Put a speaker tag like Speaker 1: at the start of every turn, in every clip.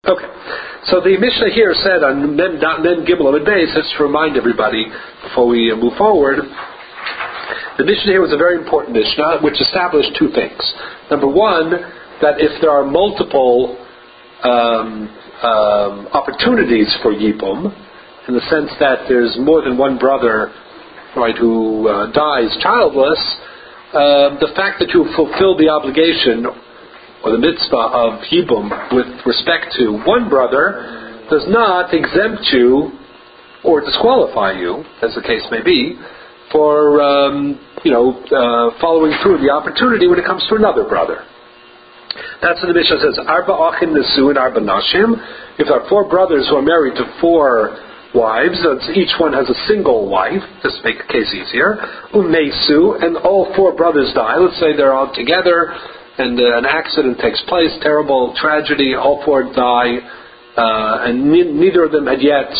Speaker 1: Okay, so the Mishnah here said on Mem Gimel Amud Beis, just to remind everybody before we move forward, the Mishnah here was a very important Mishnah which established two things. Number one, that if there are multiple opportunities for Yibum, in the sense that there's more than one brother, right, who dies childless, the fact that you fulfill the obligation or the mitzvah of Yibum with respect to one brother does not exempt you or disqualify you, as the case may be, for following through the opportunity when it comes to another brother. That's what the Mishnah says. Arba achim nesu and arba nashim. If there are four brothers who are married to four wives, each one has a single wife, just to make the case easier. Umesu, and all four brothers die. Let's say they're all together, and an accident takes place, terrible tragedy. All four die, and neither of them had yet,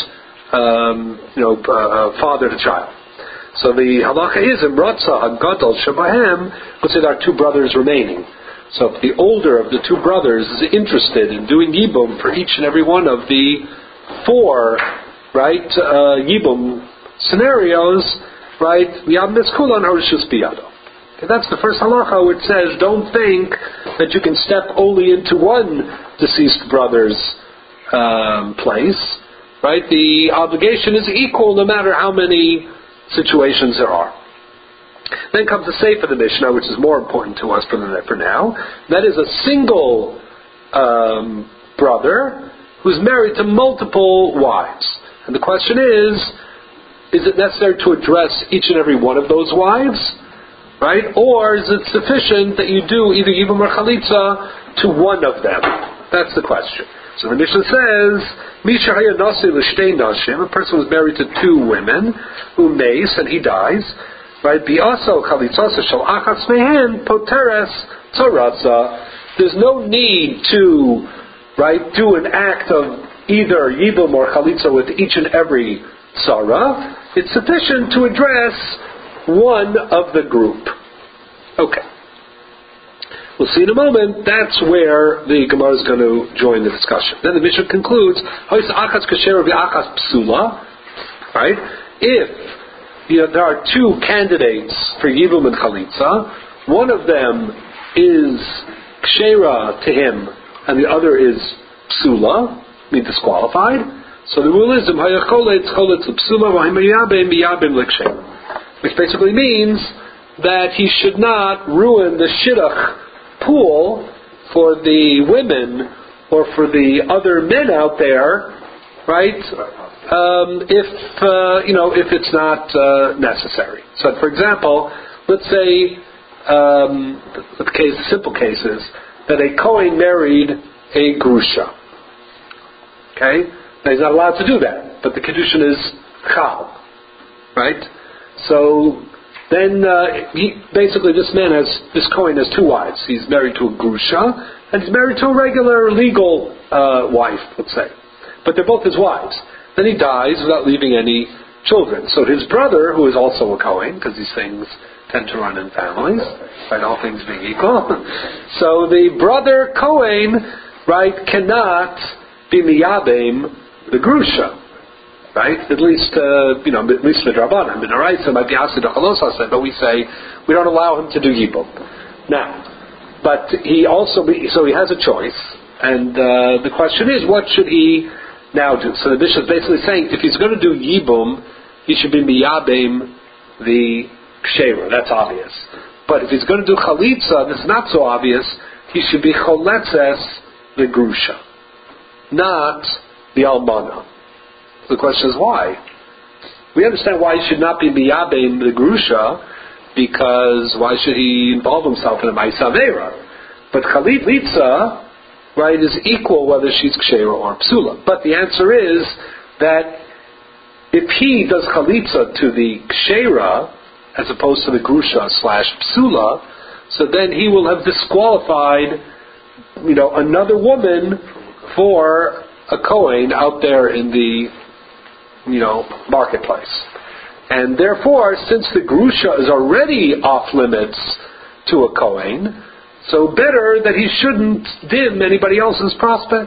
Speaker 1: fathered a child. So the halacha is imratza hagadol shebahem. Let's say there are two brothers remaining. So if the older of the two brothers is interested in doing yibum for each and every one of the four, right, yibum scenarios, right, yabnes kulan harishus biyado. That's the first halacha which says don't think that you can step only into one deceased brother's place, right? The obligation is equal no matter how many situations there are. Then comes the seif of the Mishnah, which is more important to us for now. That is a single brother who's married to multiple wives. And the question is it necessary to address each and every one of those wives? Right? Or is it sufficient that you do either Yibum or Chalitza to one of them? That's the question. So the Mishnah says, Misha haya nasi l'shtei nashim, a person was married to two women, umeis, and he dies. Right? Bi'aso chalitzasa shel achas mehen poteres tzaratza. There's no need to, right, do an act of either Yibum or Chalitza with each and every tzara. It's sufficient to address one of the group. Okay. We'll see in a moment. That's where the Gemara is going to join the discussion. Then the Mishnah concludes, right? If there are two candidates for Yibum and Chalitza, one of them is Kshera to him, and the other is Psula, disqualified. So the rule is, which basically means that he should not ruin the shidduch pool for the women or for the other men out there, right? If it's not necessary. So, for example, let's say the simple case is that a Kohen married a Grusha. Okay, now he's not allowed to do that, but the Kedushin is Chal, right? So then this Kohen has two wives. He's married to a Grusha, and he's married to a regular legal wife, let's say. But they're both his wives. Then he dies without leaving any children. So his brother, who is also a Kohen, because these things tend to run in families, right, all things being equal. So the brother Kohen, right, cannot be miyabim the Grusha. Right? At least midrabanan. Midaraisa might be asid achalosa, but we say we don't allow him to do yibum. Now, but he has a choice, and the question is, what should he now do? So the Mishnah is basically saying, if he's going to do yibum, he should be miyabim the kshera. That's obvious. But if he's going to do chalitza, this is not so obvious. He should be choletzes the grusha, not the almana. The question is why? We understand why he should not be miyabim the grusha, because why should he involve himself in a ma'isa vera? But chalitza, right, is equal whether she's kshera or psula. But the answer is that if he does chalitza to the kshera as opposed to the grusha / psula, so then he will have disqualified, another woman for a Kohen out there in the marketplace. And therefore, since the grusha is already off limits to a Kohen, so better that he shouldn't dim anybody else's prospects.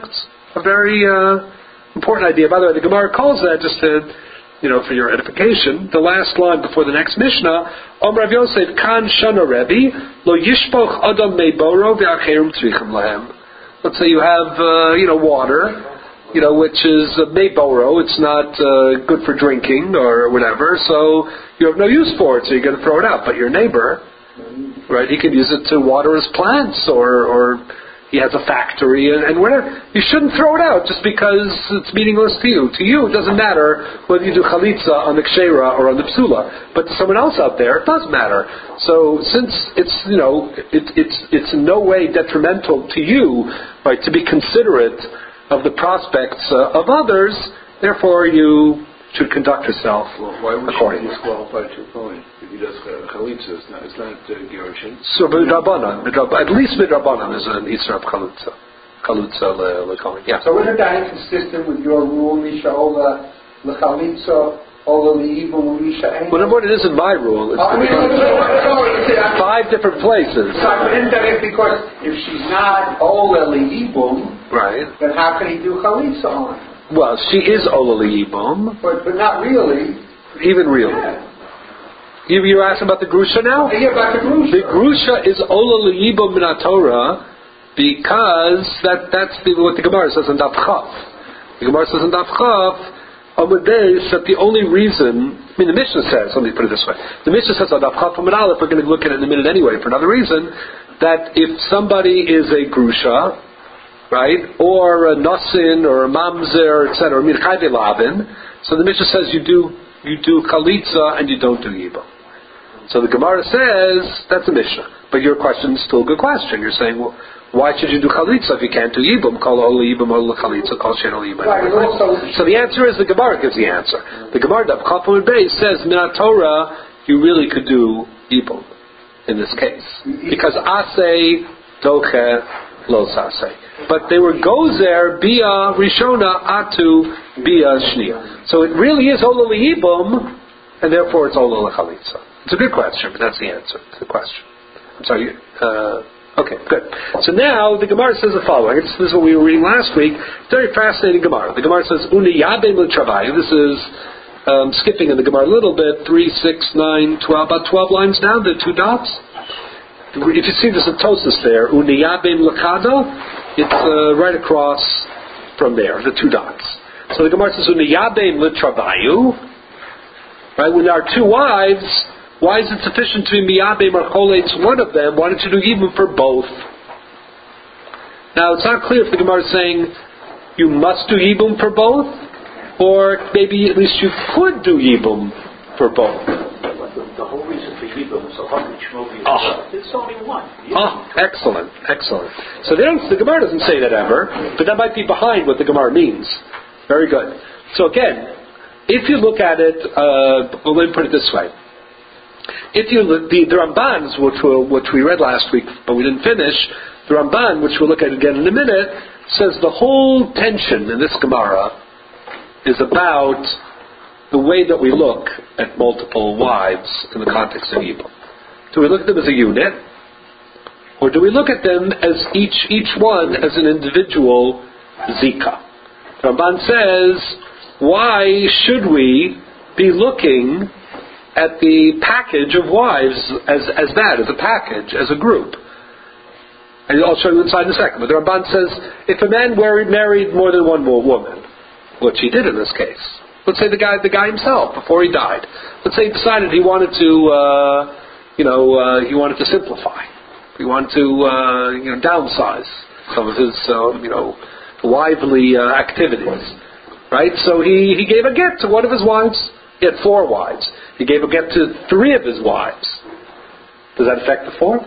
Speaker 1: a very important idea. By the way, the Gemara calls that, just to, for your edification, the last line before the next Mishnah, Om Rav Yosef, Kan Shana Rebbe, Lo Yishpoch Adam Meiboro V'Acherim Tzrichim Lahem. Let's say you have, water, which is Meiboro. It's not good for drinking or whatever, so you have no use for it, so you're going to throw it out. But your neighbor, right, he can use it to water his plants, or he has a factory and whatever. You shouldn't throw it out just because it's meaningless to you. To you, it doesn't matter whether you do chalitza on the kshera or on the psula. But to someone else out there, it does matter. So since it's it's in no way detrimental to you, right, to be considerate of the prospects of others, therefore you should conduct yourself accordingly.
Speaker 2: Why would you disqualify to your point? If he does chalitza, it's not gerushin.
Speaker 1: So midrabanan, at least midrabanan is an isra of chalitza. Chalitza lekohen. Yeah.
Speaker 3: So isn't that inconsistent with your rule, Misha, ola lechalitza, ola liibum, Misha?
Speaker 1: Well, number one, it isn't my rule. It's 5 different places.
Speaker 3: So isn't that it? Because if she's not ola liibum,
Speaker 1: right,
Speaker 3: then how can he do chalitza on her?
Speaker 1: Well, she is Ola L'Yibum.
Speaker 3: But not really.
Speaker 1: Even really.
Speaker 3: Yeah.
Speaker 1: You're asking about the Grusha now?
Speaker 3: Yeah, about the Grusha.
Speaker 1: The Grusha is Ola L'Yibum min Torah because that's what the Gemara says in Daf Chav. The Gemara says in Daf Chav, Amud Beis, that the only reason, the Mishnah says, let me put it this way, the Mishnah says on Daf Chav Amud Aleph, we're going to look at it in a minute anyway, for another reason, that if somebody is a Grusha, right, or a Nasin, or a Mamzer, etc., Mirchayve Lavin. So the Mishnah says you do Chalitza and you don't do Yibum. So the Gemara says that's a Mishnah. But your question is still a good question. You're saying, well, why should you do Chalitza if you can't do Yibum? Call Ola Yibum, Ola Chalitza, call Shen Ola Yibum. So the answer is the Gemara gives the answer. The Gemara Daf Chafamud Beis says Minat Torah you really could do Yibum in this case because Aseh Doche Lo Saseh. But they were gozer bia rishona atu bia shnia. So it really is ola liyibum, and therefore it's ola lechalitza. It's a good question, but that's the answer to the question. I'm sorry. Okay, good. So now the Gemara says the following. This is what we were reading last week. Very fascinating Gemara. The Gemara says uni yabem l'travayu. This is skipping in the Gemara a little bit. 3, 6, 9, 12. About 12 lines down. The 2 dots. If you see there's a tosis there, uni yabem l'kada. It's right across from there, the 2 dots. So the Gemara says, "Uniyabem litravayu." Right, when there are 2 wives, why is it sufficient to be miyabem or choletz one of them? Why don't you do yibum for both? Now it's not clear if the Gemara is saying you must do yibum for both, or maybe at least you could do yibum for both.
Speaker 4: The whole reason for Yibum is it's only one.
Speaker 1: Excellent. So the Gemara doesn't say that ever, but that might be behind what the Gemara means. Very good. So again, if you look at it, let me put it this way. If you look, the Rambans, which we read last week, but we didn't finish, the Ramban, which we'll look at again in a minute, says the whole tension in this Gemara is about the way that we look at multiple wives in the context of Yibum. Do we look at them as a unit, or do we look at them as each one as an individual zika? Ramban says, why should we be looking at the package of wives as a package, as a group? And I'll show you inside in a second. But the Ramban says, if a man married more than one woman, which he did in this case, let's say the guy himself before he died. Let's say he decided he wanted to, he wanted to simplify. He wanted to, downsize some of his, lively activities. Right? So he gave a get to one of his wives. He had 4 wives. He gave a get to 3 of his wives. Does that affect the 4th?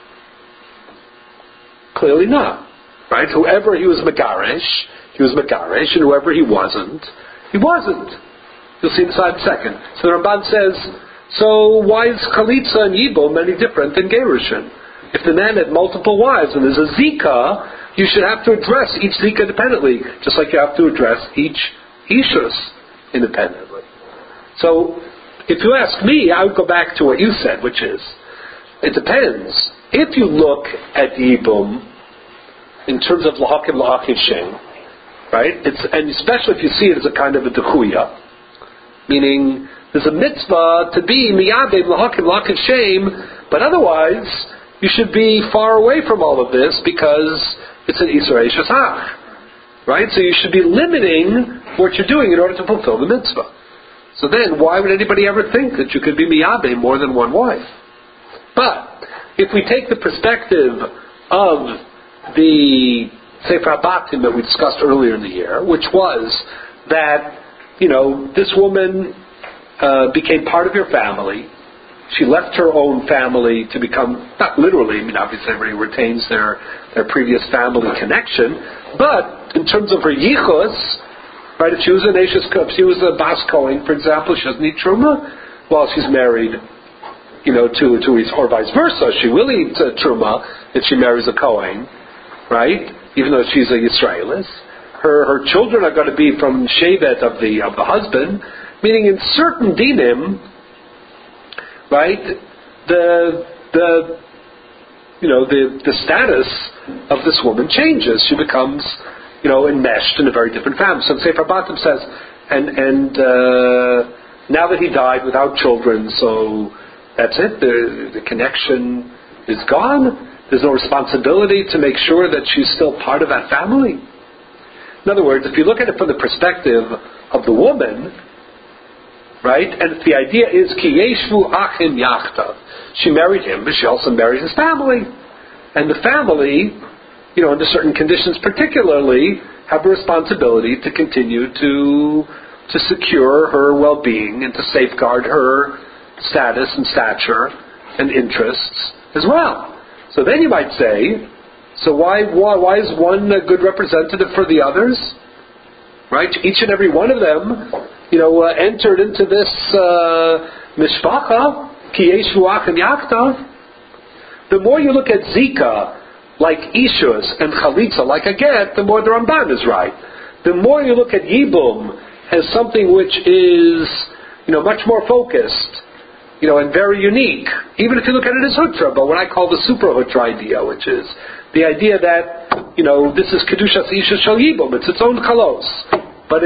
Speaker 1: Clearly not. Right? Whoever he was Megarish, and whoever he wasn't. You'll see inside in a second. So the Ramban says, so why is Chalitza and Yibum any different than Gerushin? If the man had multiple wives and there's a Zika, you should have to address each Zika independently, just like you have to address each Ishus independently. So, if you ask me, I would go back to what you said, which is, it depends. If you look at Yibum in terms of Lahakim Lahakishin, right? And especially if you see it as a kind of a dechuya, meaning there's a mitzvah to be miyadeh l'hakim l'hakim shame, but otherwise you should be far away from all of this because it's an Isur Shesach, right? So you should be limiting what you're doing in order to fulfill the mitzvah. So then, why would anybody ever think that you could be miyadeh more than one wife? But if we take the perspective of the Sefer HaBatim that we discussed earlier in the year, which was that, this woman became part of your family. She left her own family to become, not literally, obviously everybody retains their previous family connection, but in terms of her yichus, right, if she was if she was a Bas Kohen, for example, she doesn't need Truma while she's married, or vice versa. She will eat Truma if she marries a Kohen, right, even though she's a Yisraelis. Her children are going to be from Shevet of the husband, meaning in certain dinim, right, the status of this woman changes. She becomes, enmeshed in a very different family. So Sefer HaBatim says, and now that he died without children, so that's it. The connection is gone. There's no responsibility to make sure that she's still part of that family. In other words, if you look at it from the perspective of the woman, right, and if the idea is ki yeshvu achim yachtav, she married him, but she also married his family, and the family, under certain conditions particularly, have a responsibility to continue to secure her well-being and to safeguard her status and stature and interests as well. So then you might say, so why is one a good representative for the others? Right? Each and every one of them, entered into this mishpacha, ki yeshu achim yaktav. The more you look at zika, like ishus, and chalitza, like a get, the more the Ramban is right. The more you look at yibum as something which is, much more focused, and very unique. Even if you look at it as hutra, but what I call the super hutra idea, which is the idea that, this is kedushas ishus shel yibum. It's its own chalos, but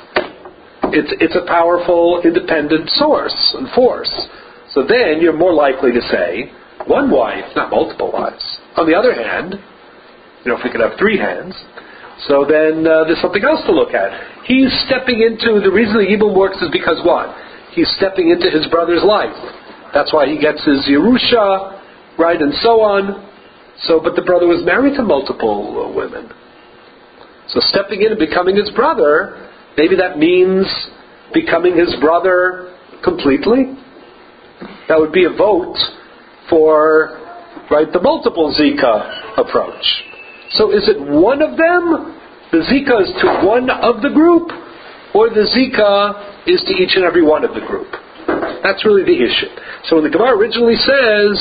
Speaker 1: it's a powerful, independent source and force. So then you're more likely to say one wife, not multiple wives. On the other hand, if we could have three hands, so then there's something else to look at. He's stepping into, the reason the Yibum works is because what? He's stepping into his brother's life. That's why he gets his Yerusha, right, and so on. So, but the brother was married to multiple women. So stepping in and becoming his brother, maybe that means becoming his brother completely. That would be a vote for, right, the multiple Zika approach. So is it one of them? The Zika is to one of the group, or the Zika is to each and every one of the group? That's really the issue. So when the Gemara originally says,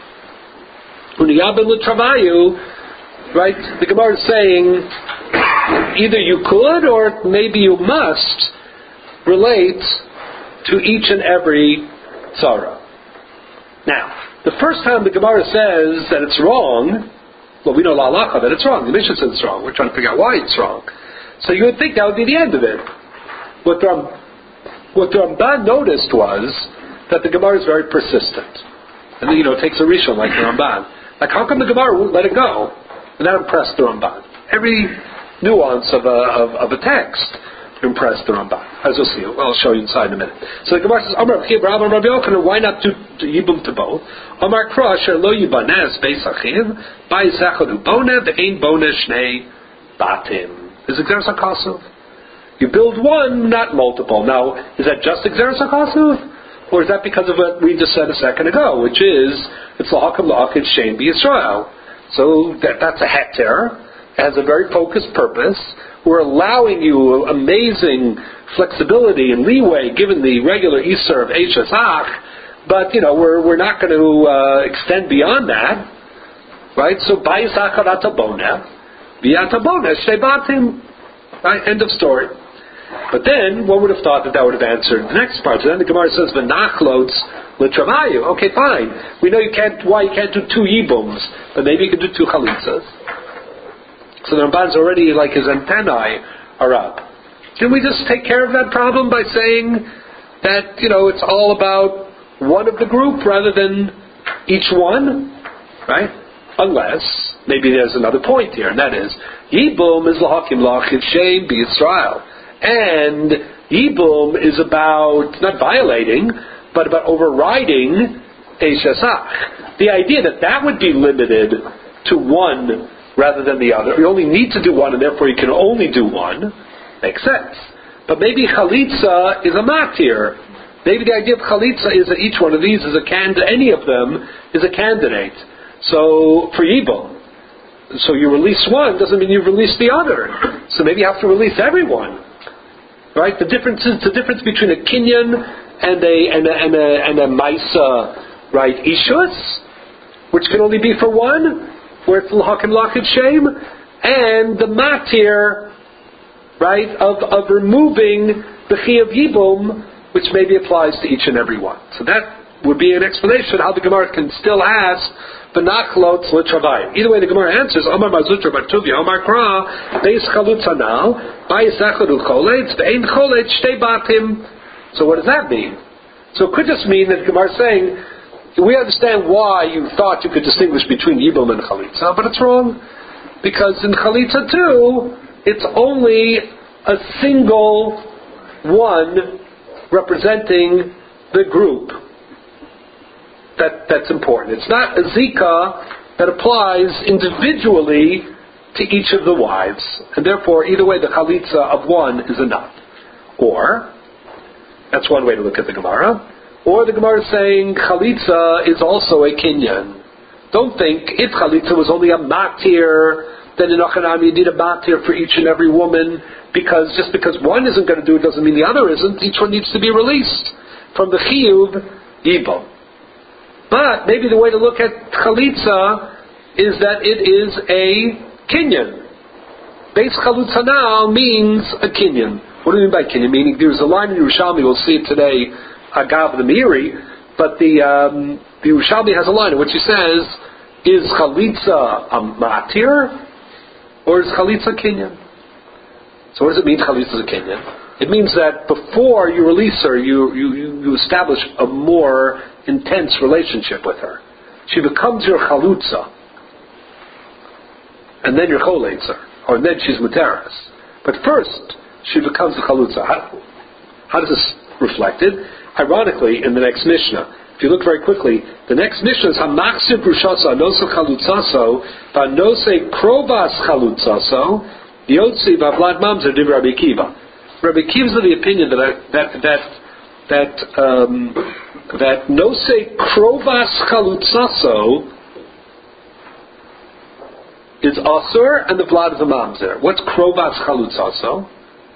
Speaker 1: Uniyabin l'travayu, right, the Gemara is saying, either you could or maybe you must relate to each and every tzara. Now, the first time the Gemara says that it's wrong, well, we know la halacha that it's wrong. The Mishnah says it's wrong. We're trying to figure out why it's wrong. So you would think that would be the end of it. What the Ramban noticed was that the Gemara is very persistent. And then, it takes a rishon like the Ramban. Like, how come the Gemara won't let it go? And that impressed the Ramban. Every nuance of a text impressed the Ramban. As you'll see, I'll show you inside in a minute. So the Gemara says, Amar Rabbi Yochanan, why not do Yibum to both? Amar Kra, Asher lo yibanez beis achiv, bais echad uboneh, ve'ein boneh shnei batim. Is it Xeris HaKasuv? You build one, not multiple. Now, is that just Xeris HaKasuv? Or is that because of what we just said a second ago, which is, it's l'hakam l'hakam shein b'Yisrael. So that's a heter. It has a very focused purpose. We're allowing you amazing flexibility and leeway given the regular Isur of Eishes Ach, but we're not going to extend beyond that, right? So Bayis Achad Ataboneh, V'Ataboneh Shtebatim, right? End of story. But then one would have thought that would have answered the next part. So then the Gemara says V'Nachlots L'Travayu. Okay, fine. We know why you can't do two Yibums, but maybe you can do two Chalitzas. So the Ramban's already, like his antennae, Arab. Can we just take care of that problem by saying that, it's all about one of the group rather than each one? Right? Unless, maybe there's another point here, and that is, Yibum is lahakim lachid shem b'Yisrael. And Yibum is about, not violating, but about overriding Eishasach. The idea that would be limited to one rather than the other, you only need to do one and therefore you can only do one, makes sense. But maybe Chalitza is a matir. Maybe the idea of Chalitza is that each one of these is a candidate, any of them is a candidate. So, for Yibum. So you release one doesn't mean you've released the other. So maybe you have to release everyone. Right? The difference between a kinyan and a maisa, right, ishus, which can only be for one, where it's l'hakim lachid shem, and the matir, right, of removing the chi of yibum, which maybe applies to each and every one. So that would be an explanation how the Gemara can still ask v'nachlot l'travayim. Either way, the Gemara answers Amar Mazutra Bar Tuvia Amar Kra Beis Chalutza now Beis Echad Ucholetz Ve'ein Choletz Shtei Batim. So what does that mean? So it could just mean that the Gemara is saying we understand why you thought you could distinguish between Yibum and Chalitza, but it's wrong, because in Chalitza too it's only a single one representing the group. That's important. It's not a zika that applies individually to each of the wives, and therefore either way the chalitza of one is enough. Or, that's one way to look at the Gemara, or the Gemara is saying chalitza is also a kinyan. Don't think if chalitza was only a matir, then in Achanam you need a matir for each and every woman, because just because one isn't going to do it doesn't mean the other isn't. Each one needs to be released from the chiyuv yibum. But maybe the way to look at chalitza is that it is a kinyan. Beis chalutza now means a kinyan. What do we mean by kinyan? Meaning there's a line in Yerushalmi, we'll see it today, Agav the Meiri, but the Yerushalmi has a line in which he says, is chalitza a matir, or is chalitza kinyan? So what does it mean chalitza is a kinyan? It means that before you release her, you establish a more intense relationship with her. She becomes your chalutza, and then your choletzer, or then she's muteras. But first, she becomes the chalutza. How does this reflected? Ironically, in the next Mishnah, if you look very quickly, the next Mishnah is Hamaksir Brushasa Anose Chalutzaso Vanose Krobas Chalutzaso Yotzi Vavlad Mamzer Div Rabbi Kiva. Rabbi Kiva is of the opinion that Nose Krobas Chalutzaso is Asur and the Vlad is a Mamzer. What's Krobas Chalutzaso?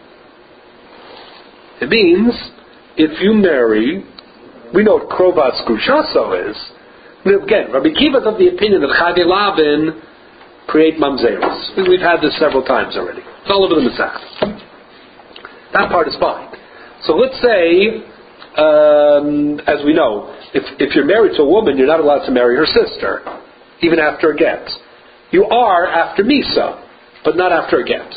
Speaker 1: It means if you marry, we know what Krobas Grushaso is. Again, Rabbi Kiva is of the opinion that Chagei Lavin create mamzeros. We've had this several times already. It's all over the Masech. That part is fine. So let's say, as we know, if you're married to a woman, you're not allowed to marry her sister, even after a get. You are after Misa, but not after a get.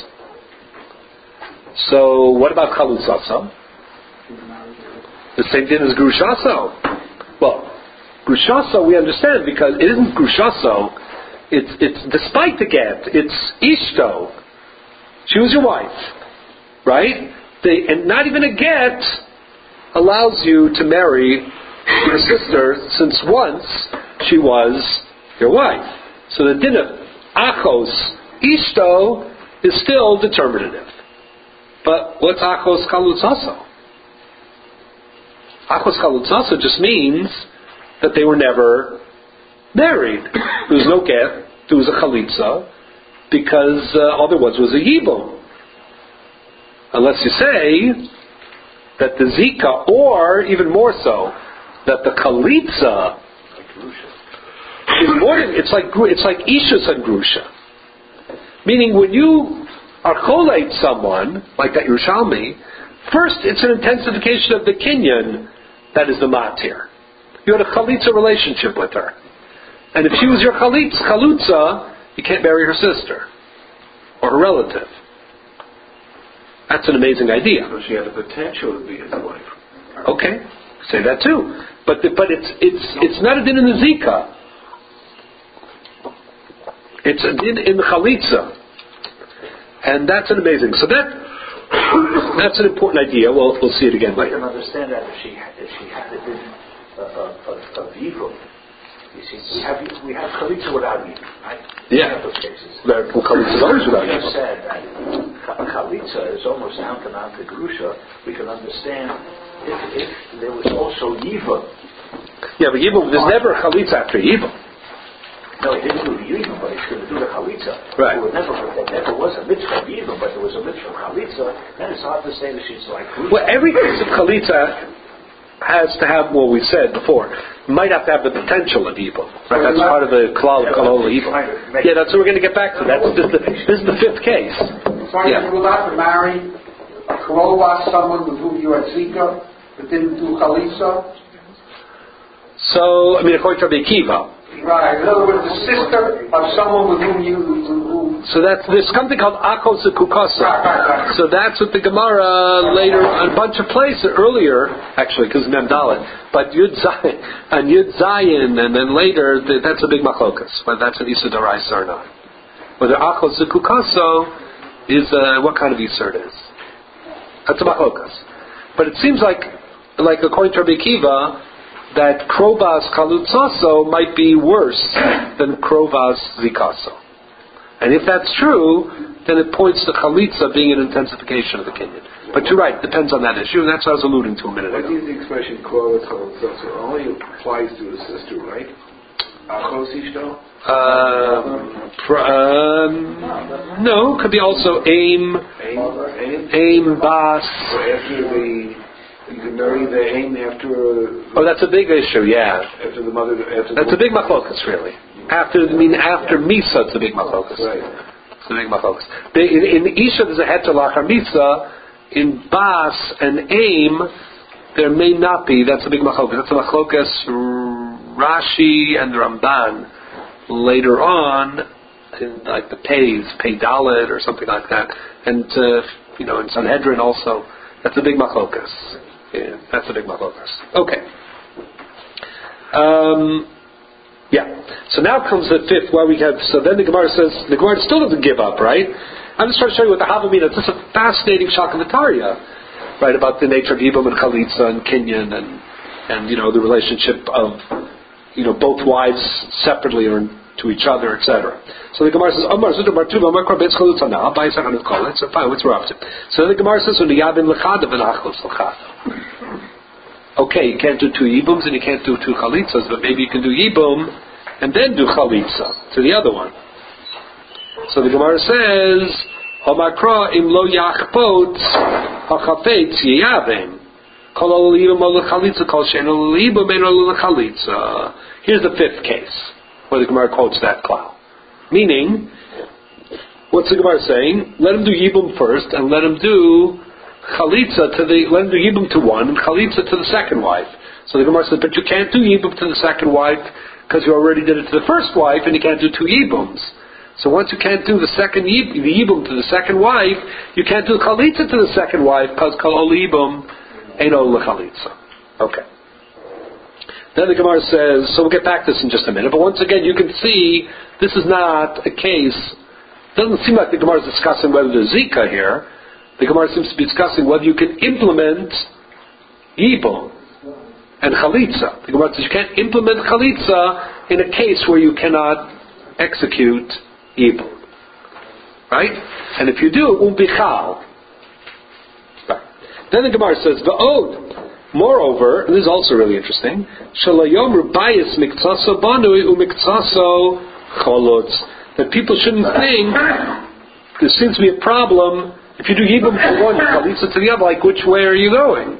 Speaker 1: So what about Chalutzaso? The same thing as Grushaso. Well, Grushaso we understand because it isn't Grushaso. It's despite the get. It's Ishto. She was your wife, right? And not even a get allows you to marry your sister, since once she was your wife. So the din of Achos Ishto is still determinative. But what's Achos Chalutzaso? Achos Chalutzaso just means that they were never married. There was no get, there was a Chalitza, because all there was a Yibum. Unless you say that the Zika, or even more so, that the Chalitza is more than, it's like Ishus and Grusha. Meaning when you are cholate someone, like that Yerushalmi, first it's an intensification of the kinyan that is the matir. You had a chalitza relationship with her. And if she was your chalutza, you can't marry her sister or her relative. That's an amazing idea.
Speaker 2: So she had the potential to be his wife.
Speaker 1: Okay, say that too. But it's not a din in the zika. It's a din in the chalitza, and that's an amazing. So that's an important idea. Well, we'll see it again later.
Speaker 4: I can understand that if she had a din of evil. You see, we have chalitza without evil, right?
Speaker 1: Yeah.
Speaker 4: In those cases.
Speaker 1: Chalitza is always without
Speaker 4: You
Speaker 1: evil.
Speaker 4: just said that chalitza is almost tantamount to grusha. We can understand if there was also evil.
Speaker 1: Yeah, but evil. There's never a chalitza after evil.
Speaker 4: No, he didn't do the evil, but he's going to do the chalitza.
Speaker 1: Right.
Speaker 4: There never was a mitzvah of evil, but there was a mitzvah of chalitza. Then it's hard to say that she's like grusha.
Speaker 1: Well, every case of chalitza has to have what we said before. Might have to have the potential of evil. Right? That's part of the klal of kol evil. Yeah, that's what we're going to get back to. This is the fifth case.
Speaker 3: So you're allowed to marry a karova, someone with whom you had zika, but didn't do chalitza?
Speaker 1: So, according to Rabbi Akiva.
Speaker 3: Right. In other words, the sister of someone with whom you...
Speaker 1: So there's something called akos kukasa.
Speaker 3: Right.
Speaker 1: So that's what the Gemara later, a bunch of places earlier, actually, because Mem Dalet, but Yud Zayin, and then later, that's a big machlokas, whether that's an Issa D'Oraisa or not. Whether akos kukaso is, what kind of Issa it is. That's a machlokas. But it seems like according to Rabbi Akiva, that Krovas Chalutzaso might be worse than Krovas Zikaso. And if that's true, then it points to Chalitza being an intensification of the kinyan. But you're right, it depends on that issue, and that's what I was alluding to a minute
Speaker 2: What
Speaker 1: ago.
Speaker 2: is the expression Krovas Chalutzaso? Only applies to his sister, right? Achos Ishto?
Speaker 1: No, could be also Aim Bas.
Speaker 2: So after you can marry the aim after...
Speaker 1: Oh, that's a big issue, yeah.
Speaker 2: After the mother...
Speaker 1: That's a big machlokas, really. After Misa, it's a big machlokas.
Speaker 2: Right.
Speaker 1: It's a big machlokas. In Isha, there's a heter lachar Misa. In Bas and Aim, there may not be. That's a big machlokas. That's a machlokas Rashi and the Ramban later on, in like the Pei Dalet or something like that. And, in Sanhedrin also. That's a big machlokas. Yeah, that's a big machlokas. Okay. So now comes the fifth, where we have. So then the Gemara says the Gemara still doesn't give up, right? I'm just trying to show you what the Havamina. This is a fascinating Shakavataria, right, about the nature of Yibam and Chalitza and Kinyan and the relationship of both wives separately or to each other, etc. So the Gemara says, Amar Zudu Bar Tuva Amar Krabetz Chalutza now. By second call it. So fine, what's we're up to? So the Gemara says, Yabin Lechada v'Nachlos Lechada. Okay, you can't do two Yibums and you can't do two Chalitzas, but maybe you can do Yibum and then do Chalitza to the other one. So the Gemara says, Amar Kra im lo yachpot hachafetz yiyavim. Kol ol Yibum ol Chalitza kol shein ol Yibum ein ol Chalitza. Here's the fifth case where the Gemara quotes that klal. Meaning, what's the Gemara saying? Let him do Yibum first, and let him do Chalitza let him do Yibum to one, and Chalitza to the second wife. So the Gemara says, but you can't do Yibum to the second wife, because you already did it to the first wife, and you can't do two Yibums. So once you can't do the Yibum to the second wife, you can't do Chalitza to the second wife, because Kol ol Yibum ein ol Chalitza. Okay. Then the Gemara says, so we'll get back to this in just a minute, but once again you can see this is not a case, it doesn't seem like the Gemara is discussing whether there's Zika here. The Gemara seems to be discussing whether you can implement Yibum and Chalitza. The Gemara says you can't implement Chalitza in a case where you cannot execute Yibum. Right? And if you do, it won't be Chal. Right. Then the Gemara says, V'od. Moreover, and this is also really interesting, Shalayom Rubayis Miktsaso Banui Umiktsaso Cholotz. That people shouldn't think there seems to be a problem if you do Yibum to one, Chalitza to the other, like which way are you going?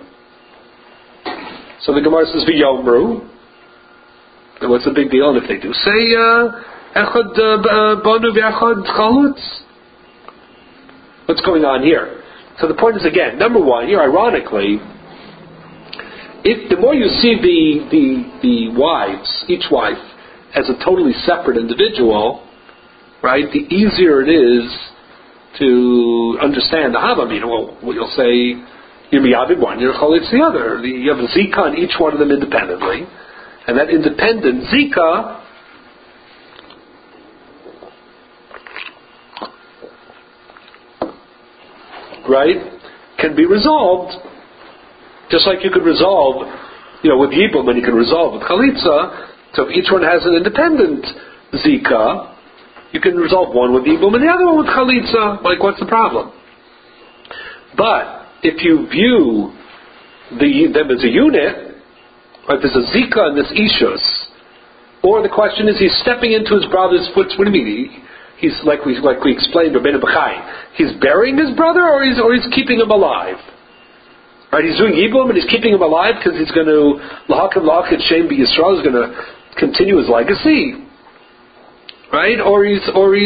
Speaker 1: So the Gemara says V'yomru. And what's the big deal? And if they do say Echad Banu V'Echad Cholotz? What's going on here? So the point is again, number one, here ironically, if the more you see the wives, each wife, as a totally separate individual, right, the easier it is to understand the Havamina. Well, you'll say you're Miyabed one, you're Chalitz the other. You have a Zika on each one of them independently, and that independent Zika can be resolved just like you could resolve, with Yibum, and you can resolve with Chalitza. So if each one has an independent Zika, you can resolve one with Yibum and the other one with Chalitza. Like, what's the problem? But if you view them as a unit, or if there's a Zika in this Ishus, or the question is he's stepping into his brother's footsteps. What do you mean? He's like we explained, Rabbeinu Bechai. He's burying his brother, or he's keeping him alive. Right? He's doing Yibum and he's keeping him alive because he's going to L'Hakim L'Achid Shem Bi Yisrael is going to continue his legacy. Right? Or he's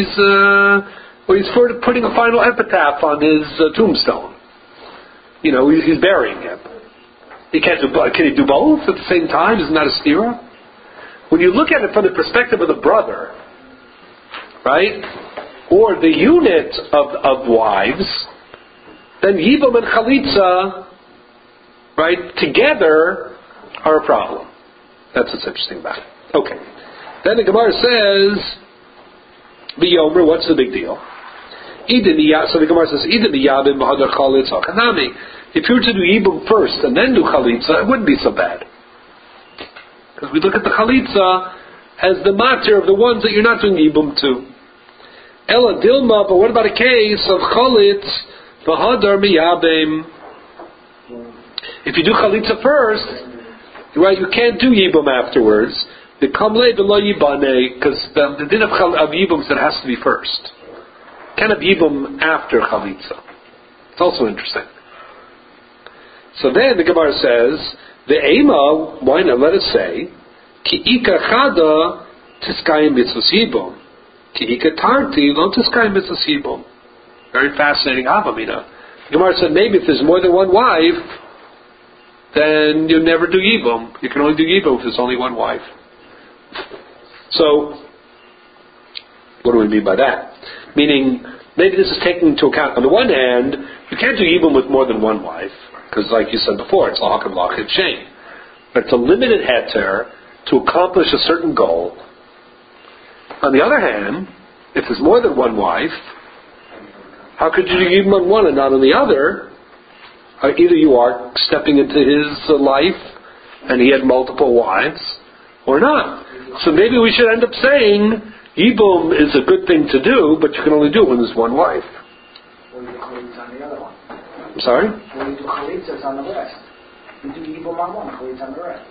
Speaker 1: putting a final epitaph on his tombstone. He's burying him. Can he do both at the same time? Isn't that a stira? When you look at it from the perspective of the brother, right, or the unit of wives, then Yibum and Chalitza, right, together are a problem. That's what's interesting about it. Okay. Then the Gemara says, V'yomer, what's the big deal? So the Gemara says, Ida miyabim b'hadar chalitz hakanami. If you were to do Yibum first and then do Chalitza, it wouldn't be so bad. Because we look at the Chalitza as the matir of the ones that you're not doing Yibum to. Ela Dilma, but what about a case of Chalitz b'hadar miyabim? If you do Chalitza first, right, you can't do Yibum afterwards. The Kamle v'lo Yibane, because the din of Yibum said it has to be first. Can't have Yibum after Chalitza. It's also interesting. So then the Gemara says, the Ema, why not? Let us say, Ki Ika Chada Tiskayim Mitzvos Yibum. Ki Ika Tarti Lo Tiskayim Mitzvos Yibum. Very fascinating Havamina. The Gemara said, maybe if there's more than one wife, then you never do Yibum. You can only do Yibum if there's only one wife. So, what do we mean by that? Meaning, maybe this is taken into account. On the one hand, you can't do Yibum with more than one wife, because like you said before, it's L'Hakim L'Achid Shem. But it's a limited heter to accomplish a certain goal. On the other hand, if there's more than one wife, how could you do Yibum on one and not on the other? Either you are stepping into his life, and he had multiple wives, or not. So maybe we should end up saying, Yibum is a good thing to do, but you can only do it when there's one wife.
Speaker 3: Or you do Chalitza on the other one.
Speaker 1: I'm sorry?
Speaker 3: Or you do Chalitzas on the rest. You do Yibum on one, Chalitza on the rest.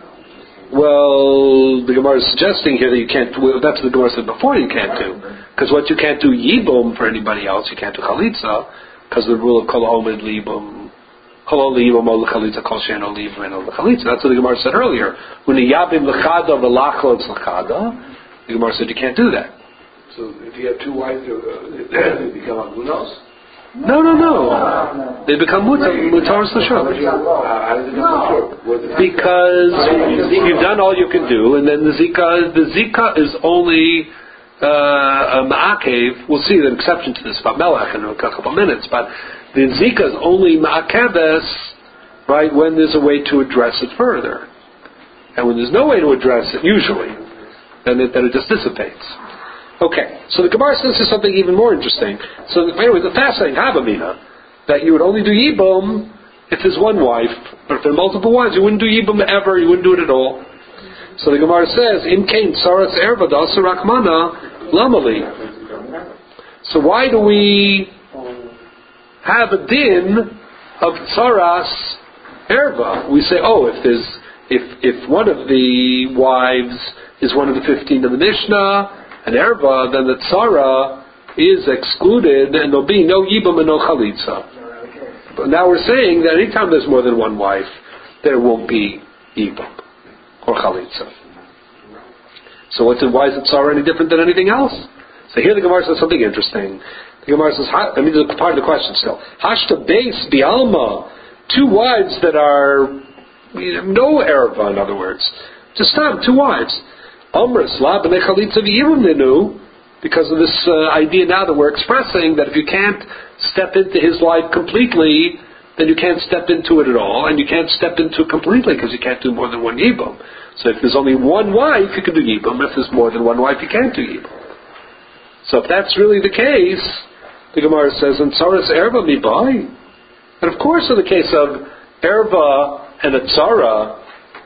Speaker 1: Well, the Gemara is suggesting here that you can't, that's what the Gemara said before you can't do. Because what you can't do Yibum for anybody else, you can't do Chalitza, because the rule of Kol Omid Yibum, Kol Yibum Ol Chalitza, Kol Shein Ol Yibum Ol Chalitza. That's what the Gemara said earlier. When the Yabim L'chada V'lachlo It's L'chada, the Gemara said you can't do that.
Speaker 2: So if you have two wives, they become agunos?
Speaker 1: No. They become mutaros l'shor.
Speaker 2: How does it become short?
Speaker 1: Because you've done all you can do, and then the zika is only a ma'akev. We'll see an exception to this about Melech in a couple of minutes, but the zika is only ma'akeves, right, when there's a way to address it further. And when there's no way to address it, usually, then it just dissipates. Okay, so the Gemara says there's something even more interesting. So anyway, the fascinating Havamina, that you would only do Yibum if there's one wife, but if there are multiple wives, you wouldn't do Yibum ever, you wouldn't do it at all. So the Gemara says, Im Kain Tsaras Erva Dasa Rakmana Lamali. So why do we have a din of Tsaras Erva? We say, if one of the wives is one of the 15 of the Mishnah, an erva, then the tzara is excluded, and there'll be no yibum and no chalitza. But now we're saying that anytime there's more than one wife, there won't be yibum or chalitza. So why is the tzara any different than anything else? So here the Gemara says something interesting. The Gemara says, this is part of the question still. Hashta beis bialma, two wives that are no erva, in other words. Just stop, two wives. Amr Sla b'nei chalitza v'yibum nenu because of this idea now that we're expressing that if you can't step into his life completely, then you can't step into it at all, and you can't step into it completely because you can't do more than one yibum. So if there's only one wife, you can do yibum. If there's more than one wife, you can't do yibum. So if that's really the case, the Gemara says, "And tzaras erva mibai," and of course, in the case of erva and a tzara,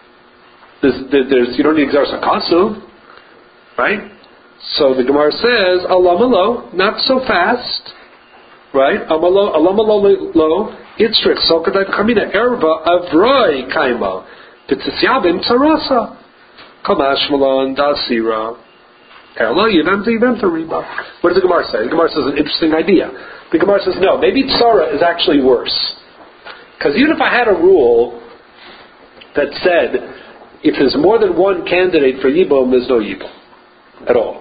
Speaker 1: there's you don't need gzeras hakasuv, right? So the Gemara says, "Alamalo, not so fast." Right? Alamalo lo itzrich sokaday kamina erva avroi kaima b'tzisyabim tzarasa kamash malon dasira erla yivemta riba. What does the Gemara say? The Gemara says an interesting idea. The Gemara says no, maybe tzara is actually worse, because even if I had a rule that said if there's more than one candidate for yibum, there's no yibum at all,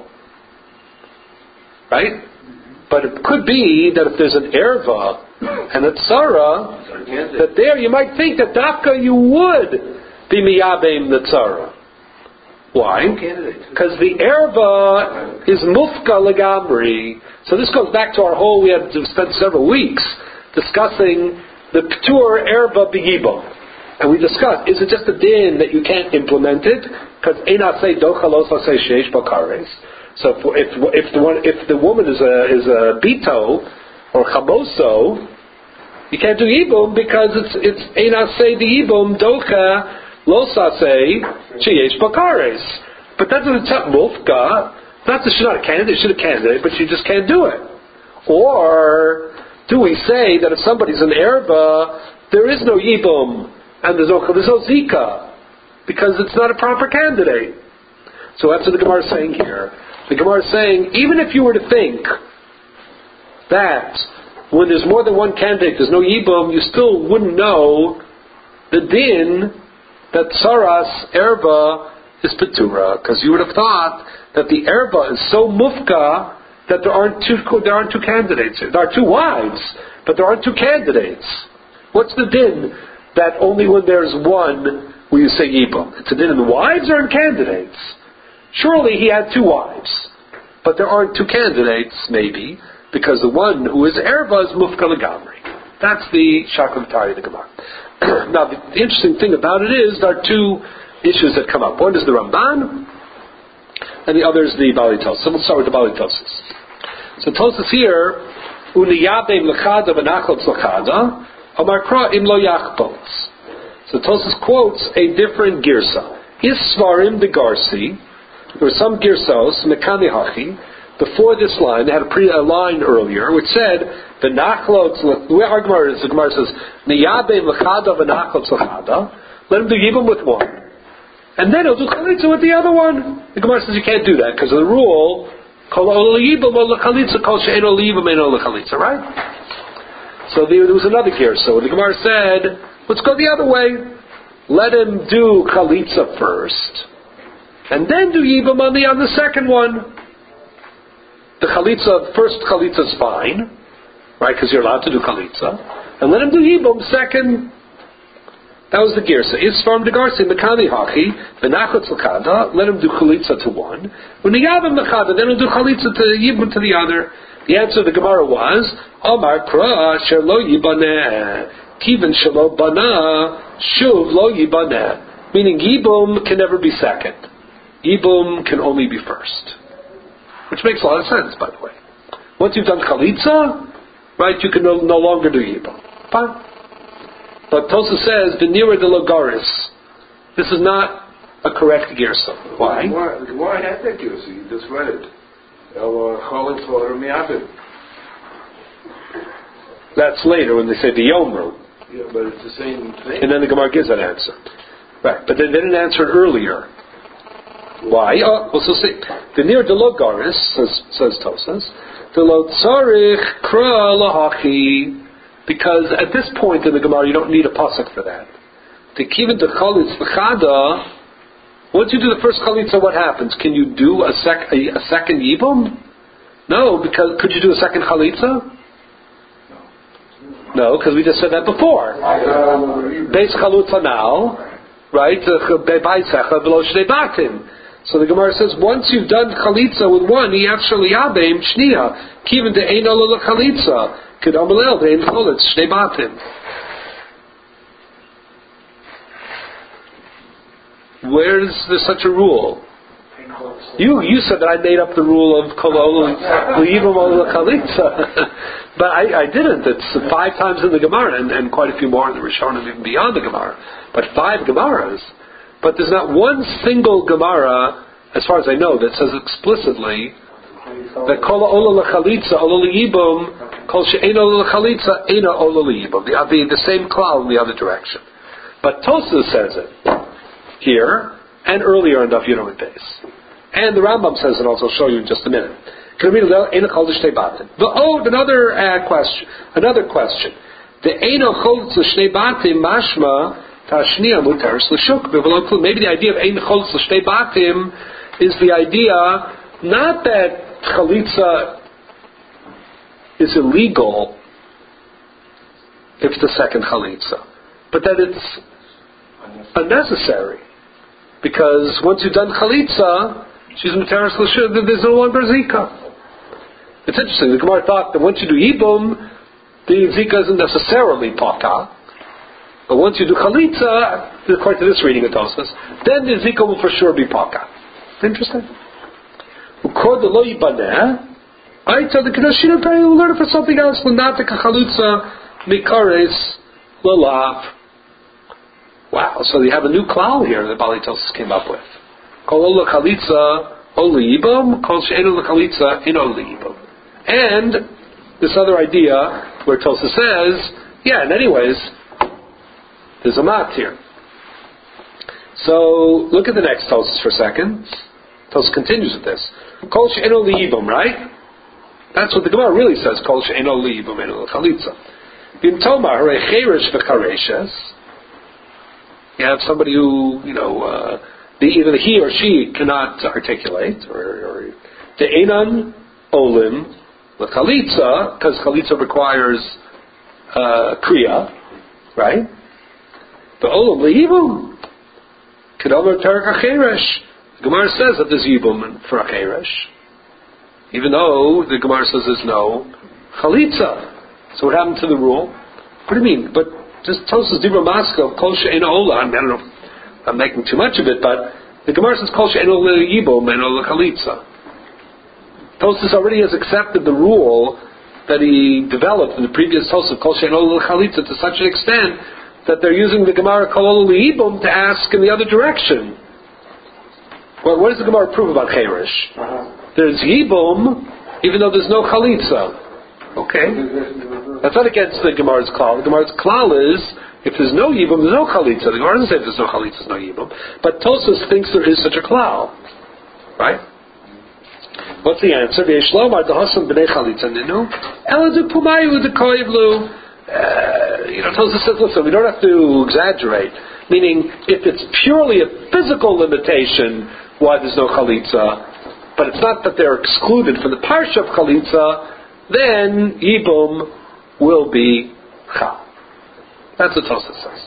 Speaker 1: right? But it could be that if there's an erva and a tzara, that there you might think that dafka you would be miyabeim the tzara. Why? Because the erva is mufka legamri. So this goes back to our whole, we had to spend several weeks discussing the ptur erva b'yibam. And we discussed, is it just a din that you can't implement it? Because eina say docha lo say sheish bakares. So if the woman is a bito or chamoso, you can't do yibum because it's einasei the yibum docha losasei sheyesh bakares. But that doesn't tell mufka. Not that she's not a candidate; she's a candidate, but she just can't do it. Or do we say that if somebody's an erba, there is no yibum and there's no zika because it's not a proper candidate? So that's what the Gemara is saying here. The Gemara is saying, even if you were to think that when there's more than one candidate, there's no yibum, you still wouldn't know the din that tzaras erba is petura, because you would have thought that the erba is so mufka that there aren't two candidates. There are two wives, but there aren't two candidates. What's the din that only when there's one will you say yibum? It's a din in the wives or in candidates? Surely he had two wives, but there aren't two candidates, maybe, because the one who is erva is mufka legamri. That's the shaklavtari of the Gemara. Now, the interesting thing about it is there are two issues that come up. One is the Ramban, and the other is the Bali Tosis. So we'll start with the Bali Tosis. So Tosis here, uniyabem lechada v'nachlotz lechada, amarkra im lo yachbotz. So Tosis quotes a different girsa. Is svarim de garsi. There were some girsos, mekani hachi, before this line. They had a line earlier which said, the nachlotz, the way our Gemara is, the Gemara says, niyabem lechada v'nachlotz lechada, let him do yibum with one. And then he'll do chalitza with the other one. The Gemara says you can't do that because of the rule, kol ol yibum ol lechalitza, kol she'en ol yibum en ol lechalitza, right? So there was another girso. The Gemara said, let's go the other way. Let him do chalitza first, and then do yibum on the second one. The chalitza, first chalitza is fine, right? Because you're allowed to do chalitza, and let him do yibum second. That was the girsa. Is from the garsi mekani hachi v'nachotz l'kada. Let him do chalitza to one. When the yavim l'kada, then he'll do chalitza to yibum to the other. The answer of the Gemara was Amar Kra Shelo Yibaneh Kivan Shelo Bana Shuv Lo Yibaneh. Meaning yibum can never be second. Yibum can only be first. Which makes a lot of sense, by the way. Once you've done chalitza, right, you can no longer do yibum. Fine. But Tosa says, V'nira de Logaris. This is not a correct girsa. Why?
Speaker 2: Why had that girsa? You just read it.
Speaker 1: That's later when they say the Yomru.
Speaker 2: Yeah, but it's the same thing.
Speaker 1: And then the Gemara gives that answer. Right. But they didn't answer it earlier. Why? Also see, the near de Logaris, says Tosas, the lo tzarich kra lahachi, because at this point in the Gemara you don't need a pasuk for that. To kiven the chalitz l'chada, once you do the first chalitza, what happens? Can you do a second yibum? No, because could you do a second chalitza? No, because we just said that before. Beis chalutza now, right? So the Gemara says, once you've done chalitza with one, yaf shaliyabeim shniya, kiven de ein olo chalitza, kedam alel de ein cholitz shnei batim. Where is there such a rule? You said that I made up the rule of kol olo liyibam olo chalitza, but I didn't. It's 5 times in the Gemara and quite a few more in the Rishonim, even beyond the Gemara. But 5 Gemaras. But there's not one single Gemara, as far as I know, that says explicitly that kol olo l'chalitza olo liyibum, kol she'ein olo l'chalitza eina olo liyibum. The same klal in the other direction. But Tosfos says it here and earlier in Daf Yudam and Beis, and the Rambam says it also. I'll show you in just a minute. Another question. The eino cholitz l'shnei batim mashma. Maybe the idea of ein cholitz l'shnei batim is the idea not that chalitza is illegal if it's the second chalitza, but that it's unnecessary because once you've done chalitza, she's materis l'shuk, there's no longer zika. It's interesting. The Gemara thought that once you do yibum, the zika isn't necessarily paka. But once you do chalitza, according to this reading of Tosfos, then the zika will for sure be paka. Interesting. Ukod lo yibaneh. I tell the Kedoshim, we'll learn it for something else. L'natek chalutza mikares lalav. Wow. So you have a new klal here that Bali Tosfos came up with. Kol olo chalitza olo yibam, kol she'eno l'chalitza eno l'yibam. And this other idea where Tosfos says, yeah, in any ways, there's a mat here. So look at the next Tosfos for a second. Tosfos continues with this. Kol she'eno liyibum, right? That's what the Gemara really says. Kol she'eno liyibum eno l'chalitza. Bim tomar recheresh v'kareshes. You have somebody who, either he or she cannot articulate, or de'enan olim l'chalitza, because chalitza requires kriya, right? The olam liyibum kedomer terak acheresh. The Gemara says that there's yibum for acheresh, even though the Gemara says there's no chalitza. So what happened to the rule? What do you mean? But just Tosfos Dibra Maskil kol she'eino ola. I don't know if I'm making too much of it, but the Gemara says kol she'eino liyibum eno l'chalitza. Tosfos already has accepted the rule that he developed in the previous Tosfos kol she'eino l'chalitza to such an extent that they're using the Gemara kol liyibum to ask in the other direction. Well, what does the Gemara prove about Cheresh? There's yibum, even though there's no chalitza. Okay, that's not against the Gemara's klal. The Gemara's klal is if there's no yibum, there's no chalitza. The Gemara doesn't say if there's no chalitza, there's no yibum. But Tosfos thinks there is such a klal, right? What's the answer? Tosfos says, listen, we don't have to exaggerate. Meaning, if it's purely a physical limitation, why there's no chalitza, but it's not that they're excluded from the parsha of chalitza, then yibum will be chal. That's what Tosfos says.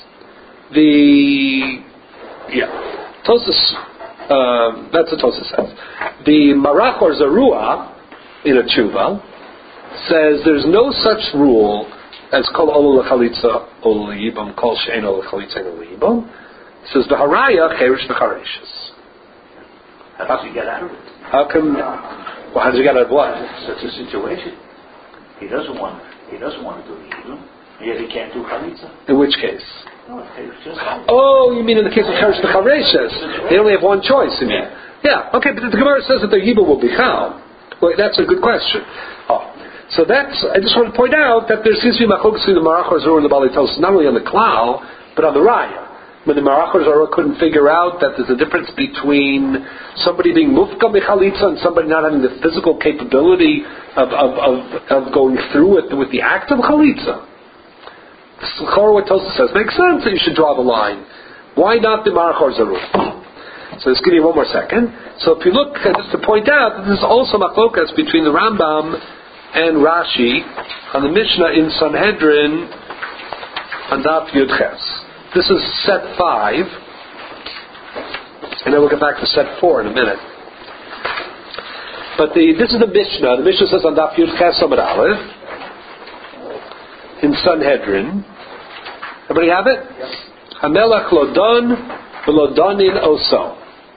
Speaker 1: That's what Tosfos says. The Marach or Zarua in a tshuva says there's no such rule as kol olo l'chalitza olo liyibum, kol she'eno l'chalitza eno liyibum. It says v'haraya cheresh v'chareshes.
Speaker 4: How does he get out of it?
Speaker 1: How come? Well, how does he get out of what?
Speaker 4: Such a situation. He doesn't want to do yibum, yet he can't do chalitza.
Speaker 1: In which case?
Speaker 4: No, it's just.
Speaker 1: Oh, you mean in the case of cheresh v'chareshes? They only have one choice. You mean? Yeah. Okay, but the Gemara says that their yibum will be chal. Well, that's a good question. So I just want to point out that there seems to be machlokas between the Marach or Zarua and the Bali Tosfos, not only on the klal, but on the raya. When the Marach or Zarua couldn't figure out that there's a difference between somebody being mufka b'chalitza and somebody not having the physical capability of going through it with the act of chalitza. What Tosfos says makes sense that you should draw the line. Why not the Marach or Zarua? So let's give you one more second. So if you look, just to point out, that there's also machlokas between the Rambam and Rashi on the Mishnah in Sanhedrin on Daf Yud Ches. This is set 5. And then we'll get back to set 4 in a minute. But this is the Mishnah. The Mishnah says on Daf Yud Ches Amud Aleph in Sanhedrin. Everybody have it?
Speaker 3: Yes.
Speaker 1: Hamelach lo don v'lo donin oso.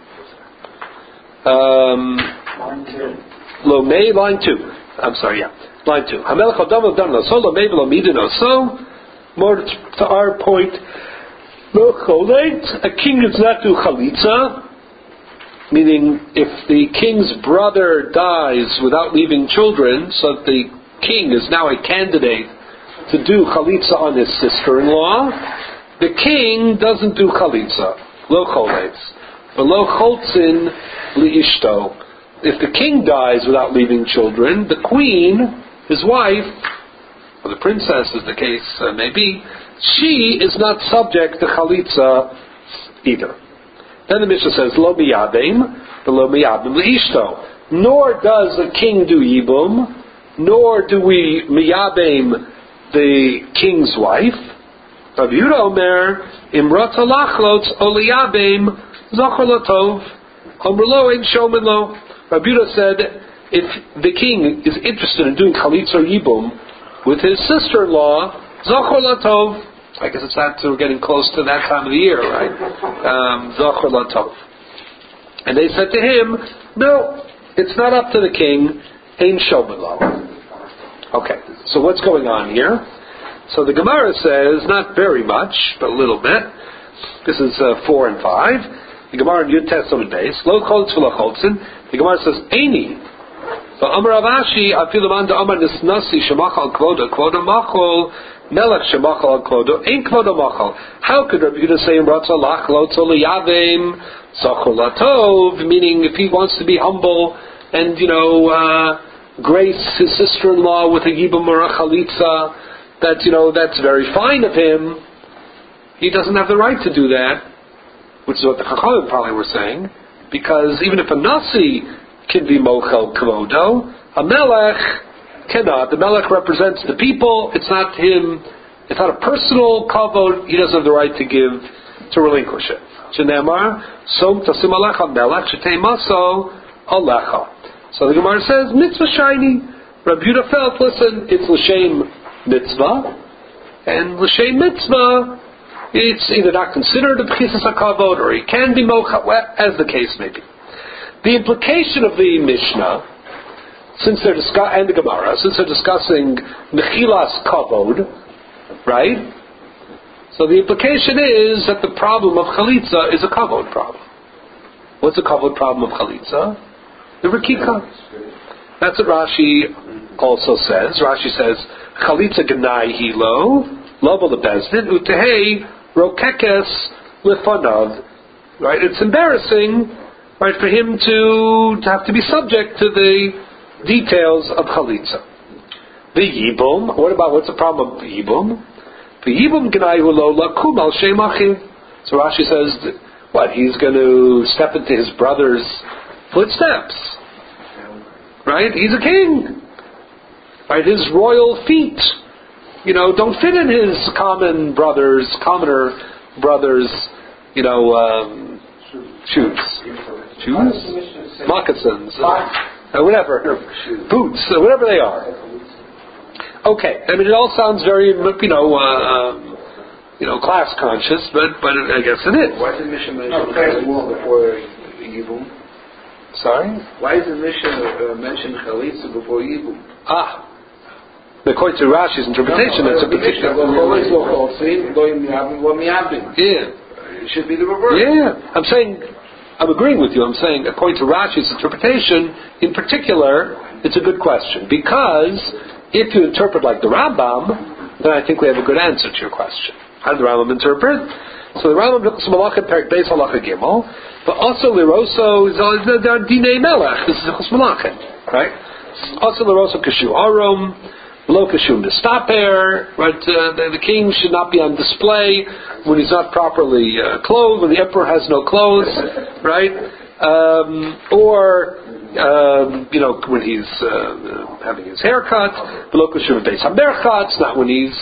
Speaker 1: Lo mei, line 2. I'm sorry, yeah. Line 2. Hamelach lo don v'lo donin oso, lo mei v'lo midin oso. More to our point, lo cholet, a king does not do chalitza, meaning if the king's brother dies without leaving children, so that the king is now a candidate to do chalitza on his sister-in-law, the king doesn't do chalitza, lo choletz, but lo choltzin liishto. If the king dies without leaving children, the queen, his wife, or the princess, as the case may be, she is not subject to chalitza either. Then the Mishnah says, lo miyabim, but lo miyabim liishto. Nor does the king do yibum, nor do we miyabim the king's wife. Rav Yehuda Omer, imrat alachlot oliyabim zachor lo tov, omer lo ein shomen lo. Rav Yehuda said, if the king is interested in doing chalitza or yibum with his sister-in-law, zachor lo tov. I guess it's not we're getting close to that time of the year, right? Zachor lo tov. And they said to him, no, it's not up to the king, ein shomen lo. Okay, so what's going on here? So the Gemara says, not very much, but a little bit. This is 4 and 5. The Gemara in Yud Tes Amud Beis, lo choltz v'lo choltzin. The Gemara says, eini. V'amar Avashi, afilu man da'amar nisnasi shemachal kvodo, kvodo machol, melech shemachal al kvodo, ein kvodo machal. How could Rabbi Yehuda say, ratza lachlot oliyavim, zachor lo tov, meaning if he wants to be humble and, grace his sister-in-law with a yibum or a chalitza, that, that's very fine of him. He doesn't have the right to do that, which is what the Chachamim probably were saying, because even if a Nasi can be mochel kvodo, a melech cannot. The melech represents the people. It's not him. It's not a personal kavod. He doesn't have the right to relinquish it. Shenemar, som tasim alecha melech shetei maso alecha. So the Gemara says, mitzvah shiny. Rabbi Yehuda felt, listen, it's l'shem mitzvah, and l'shem mitzvah, it's either not considered a b'chisas hakavod, or it can be mocha, as the case may be. The implication of the Mishnah, and the Gemara, since they're discussing mechilas kavod, right? So the implication is that the problem of chalitza is a kavod problem. What's the kavod problem of chalitza? The Rikika. That's what Rashi also says. Rashi says, Chalitza Gnai Hilo, Lobo the Bezdin, Utehei Rokekes Lefanav. Right? It's embarrassing, right, for him to have to be subject to the details of Chalitza. The Yibum, what's the problem of the Yibum? The Yibum Gnai Hilo Lakum Al Shem Achiv. So Rashi says, he's going to step into his brother's footsteps, right? He's a king, right? His royal feet, don't fit in his commoner brothers, shoes, moccasins, whatever, boots, whatever they are. Okay, it all sounds very, class conscious, but I guess it is.
Speaker 2: Why did Mishnah mention before Yibum?
Speaker 1: Sorry?
Speaker 2: Why is the Mishnah mention Chalitza before Yibum?
Speaker 1: According to Rashi's interpretation, that's a particular. Yeah.
Speaker 2: It should be the reverse.
Speaker 1: Yeah. I'm agreeing with you. I'm saying, according to Rashi's interpretation, in particular, it's a good question. Because if you interpret like the Rambam, then I think we have a good answer to your question. How did the Rambam interpret? So the Rambam looks at Malachim Perek Beis Halacha Gimel, but also Liroso is Dinei Melech. This is Chos Malachim, right? Also Liroso Kashu Arom, Lo Kashu Mistaper, right? The king should not be on display when he's not properly clothed, when the emperor has no clothes, right? When he's having his haircut, Lo Kashu Beis HaMerchatz, not when he's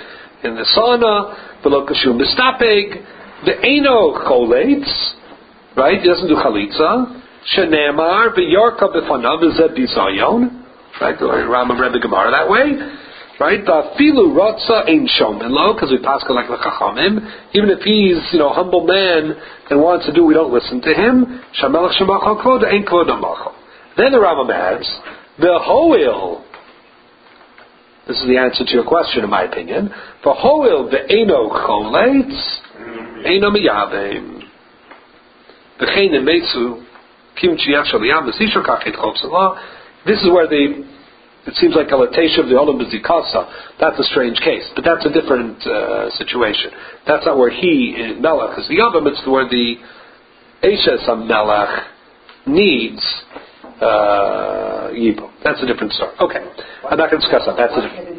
Speaker 1: in the sauna, V'lo kashum b'stapeg, the eino choletz, right? He doesn't do chalitza. Shenemar v'yorka b'fanav v'zeh bizayon, right? The Rambam read the Gemara that way, right? Filu rotza ein shomen lo, because we pass like the chachamim. Even if he's a humble man and wants to do, we don't listen to him. Shamelach shemachal kvoda ein kvoda machal. Then the Rambam adds the hoil. This is the answer to your question, in my opinion. For hoil ve'eno choletz, eno miyavim. V'chein emetzu kim chiach shaliyam v'sisho kachet chopsalah. This is where it seems like a latation of the olam b'zikasa. That's a strange case, but that's a different situation. That's not where he is melech. Because the Yavam, it's where the Eshes HaMelech needs Yibum. That's a different story. Okay, I'm not going to discuss that. That's a different.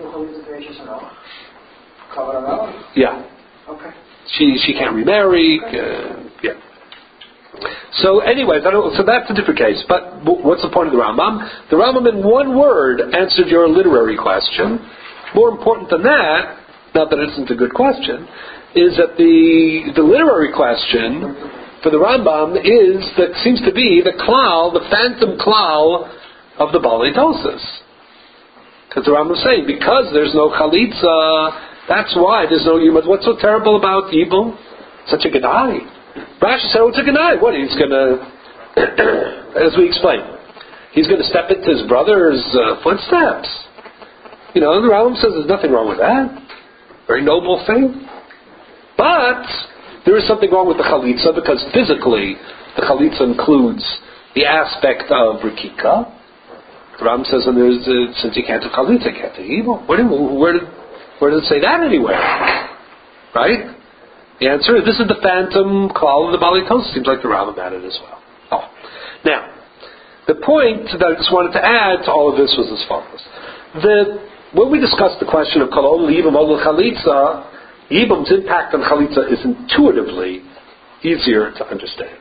Speaker 1: Yeah.
Speaker 3: Okay.
Speaker 1: She can't remarry. Yeah. So, anyways, so that's a different case. But what's the point of the Rambam? The Rambam, in one word, answered your literary question. More important than that, not that it isn't a good question, is that the literary question for the Rambam seems to be the klal, the phantom klal of the Balei Tosas. Because the Rambam is saying, because there's no chalitza, that's why there's no yibum. What's so terrible about yibum? Such a gedai. Rashi said, it's a gedai. What, he's going to, as we explained, he's going to step into his brother's footsteps. The Rambam says there's nothing wrong with that. Very noble thing. But there is something wrong with the chalitza, because physically the chalitza includes the aspect of rikika. The Rambam says, since you can't do chalitza, you can't do yibum. Where does it say that anywhere? Right? The answer is, this is the phantom klal of the Balei Tosas. Seems like the Rambam added as well. Oh. Now, the point that I just wanted to add to all of this was as follows. When we discussed the question of kolol yibum ol chalitza, yibum's impact on chalitza is intuitively easier to understand.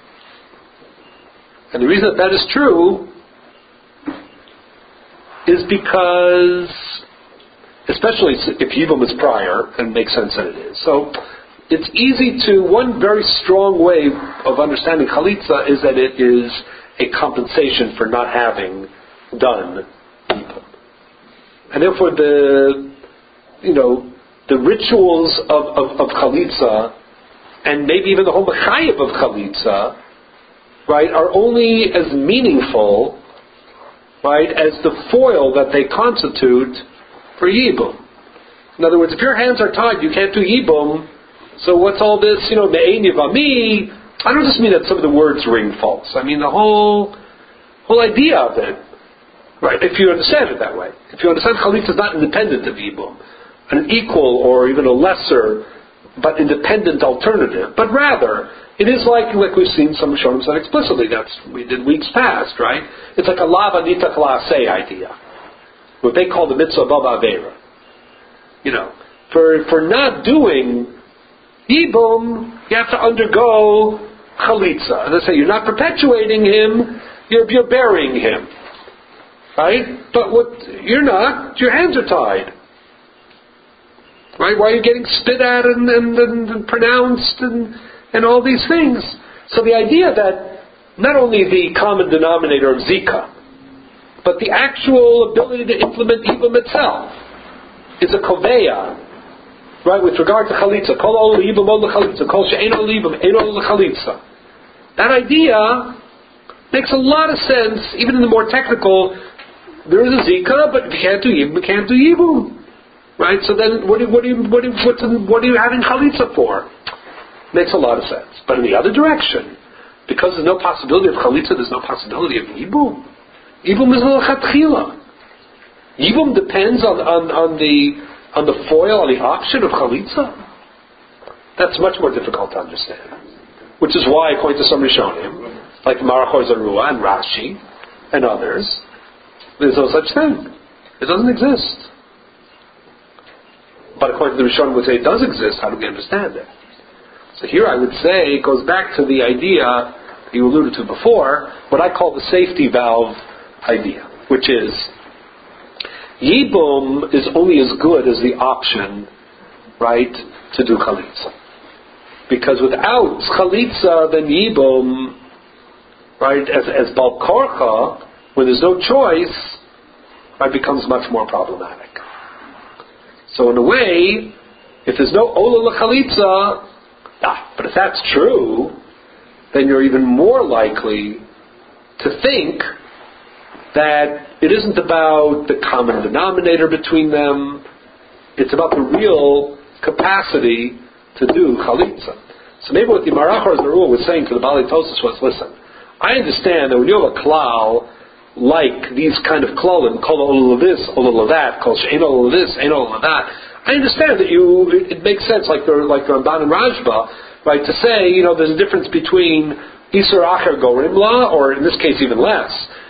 Speaker 1: And the reason that is true is because, especially if yibum is prior, and it makes sense that it is. So, it's easy one very strong way of understanding chalitza is that it is a compensation for not having done yibum. And therefore the rituals of chalitza, and maybe even the whole mechayev of chalitza, right, are only as meaningful, right, as the foil that they constitute for yibum. In other words, if your hands are tied, you can't do yibum. So what's all this, me'ein yivami? I don't just mean that some of the words ring false. I mean the whole idea of it, right? If you understand it that way, if you understand chalitza is not independent of yibum, an equal or even a lesser but independent alternative, but rather it is like we've seen some Rishonim said explicitly. We did weeks past, right? It's like a lava nita klase idea, what they call the mitzvah baba avera. For not doing yibum, you have to undergo chalitza. And they say you're not perpetuating him, you're burying him. Right? But you're not, your hands are tied. Right? Why are you getting spit at and pronounced and all these things? So the idea that not only the common denominator of Zika, but the actual ability to implement yibum itself is a koveya. Right, with regard to chalitza, kol ol yibum ol chalitza, kol she'ein ol yibum, ein ol chalitza. That idea makes a lot of sense, even in the more technical. There is a zika, but if you can't do yibum, you can't do yibum. Right? So then, what are you having chalitza for? Makes a lot of sense. But in the other direction, because there's no possibility of chalitza, there's no possibility of yibum. Yibum is l'chatchila. Yibum depends on the foil, on the option of chalitza. That's much more difficult to understand. Which is why, according to some Rishonim, like Marachor Zarua and Rashi and others, there's no such thing. It doesn't exist. But according to the Rishonim, would say it does exist. How do we understand it? So here I would say it goes back to the idea you alluded to before, what I call the safety valve idea, which is yibum is only as good as the option, right, to do chalitza. Because without chalitza, then yibum, right, as bal korcha, when there's no choice, right, becomes much more problematic. So in a way, if there's no ola l'chalitza, but if that's true, then you're even more likely to think that it isn't about the common denominator between them, it's about the real capacity to do chalitza. So maybe what the Marachar Zarua was saying to the Bali Tosas was, listen, I understand that when you have a klal like these kind of klalim, kol ola this, ola that, kol she'en ola this, ein ola that, I understand that it makes sense, like the Ramban and Rajba, right, to say, there's a difference between Isur Acher Gorimla, or in this case even less,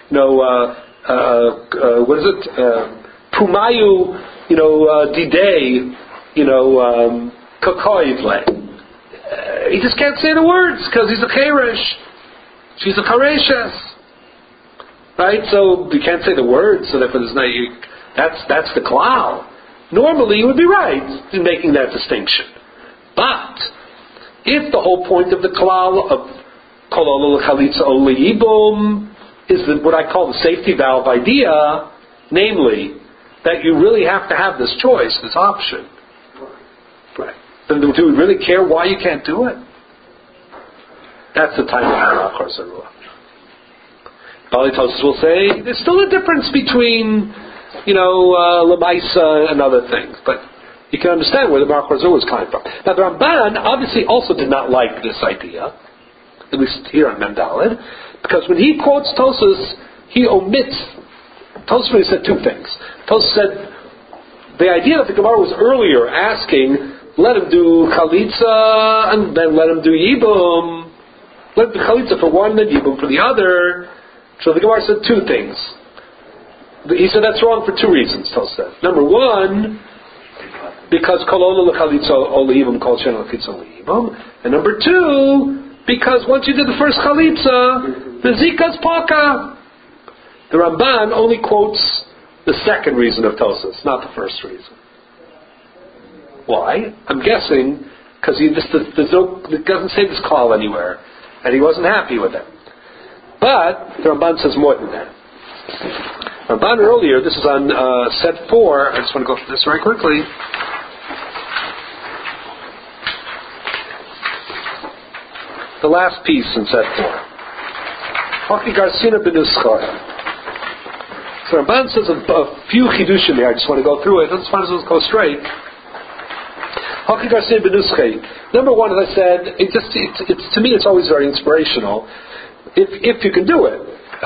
Speaker 1: what is it, Pumayu, Didei, Kakoivle. He just can't say the words, because he's a Cheresh. She's a Chareshes. Right? So you can't say the words, so therefore that's the klal. Normally you would be right in making that distinction. But if the whole point of the klal of kol ola l'chalitza ola yibum is what I call the safety valve idea, namely that you really have to have this choice, this option, right? Then do we really care why you can't do it? That's the time of Marachar Zarua. Bali Tosas will say there's still a difference between Lamaisa and other things, but you can understand where the Marachar Zarua was coming from. Now the Ramban obviously also did not like this idea, at least here on Mendalid, because when he quotes Tosas, he omits. Tosas really said two things. Tosas said the idea that the Gemara was earlier asking, let him do chalitza and then let him do yibum, let him do chalitza for one and yibum for the other. So the Gemara said two things. He said that's wrong for two reasons, Tosas said. Number one, because kol ola l'chalitza ola yibum kol she'en l'chalitza ola yibum, and number two, because once you did the first chalitza, the zika's paka. The Ramban only quotes the second reason of Tosas, not the first reason. Why? I'm guessing because it doesn't say this call anywhere, and he wasn't happy with it. But the Ramban says more than that. Ramban earlier, this is on set 4. I just want to go through this very quickly. The last piece in set 4. Haki Garsina Benuschar. So Ramban says a few chidushim here. I just want to go through it. Let's go straight. Haki Garsina Benuschar. Number one, as I said, it's to me it's always very inspirational. If you can do it,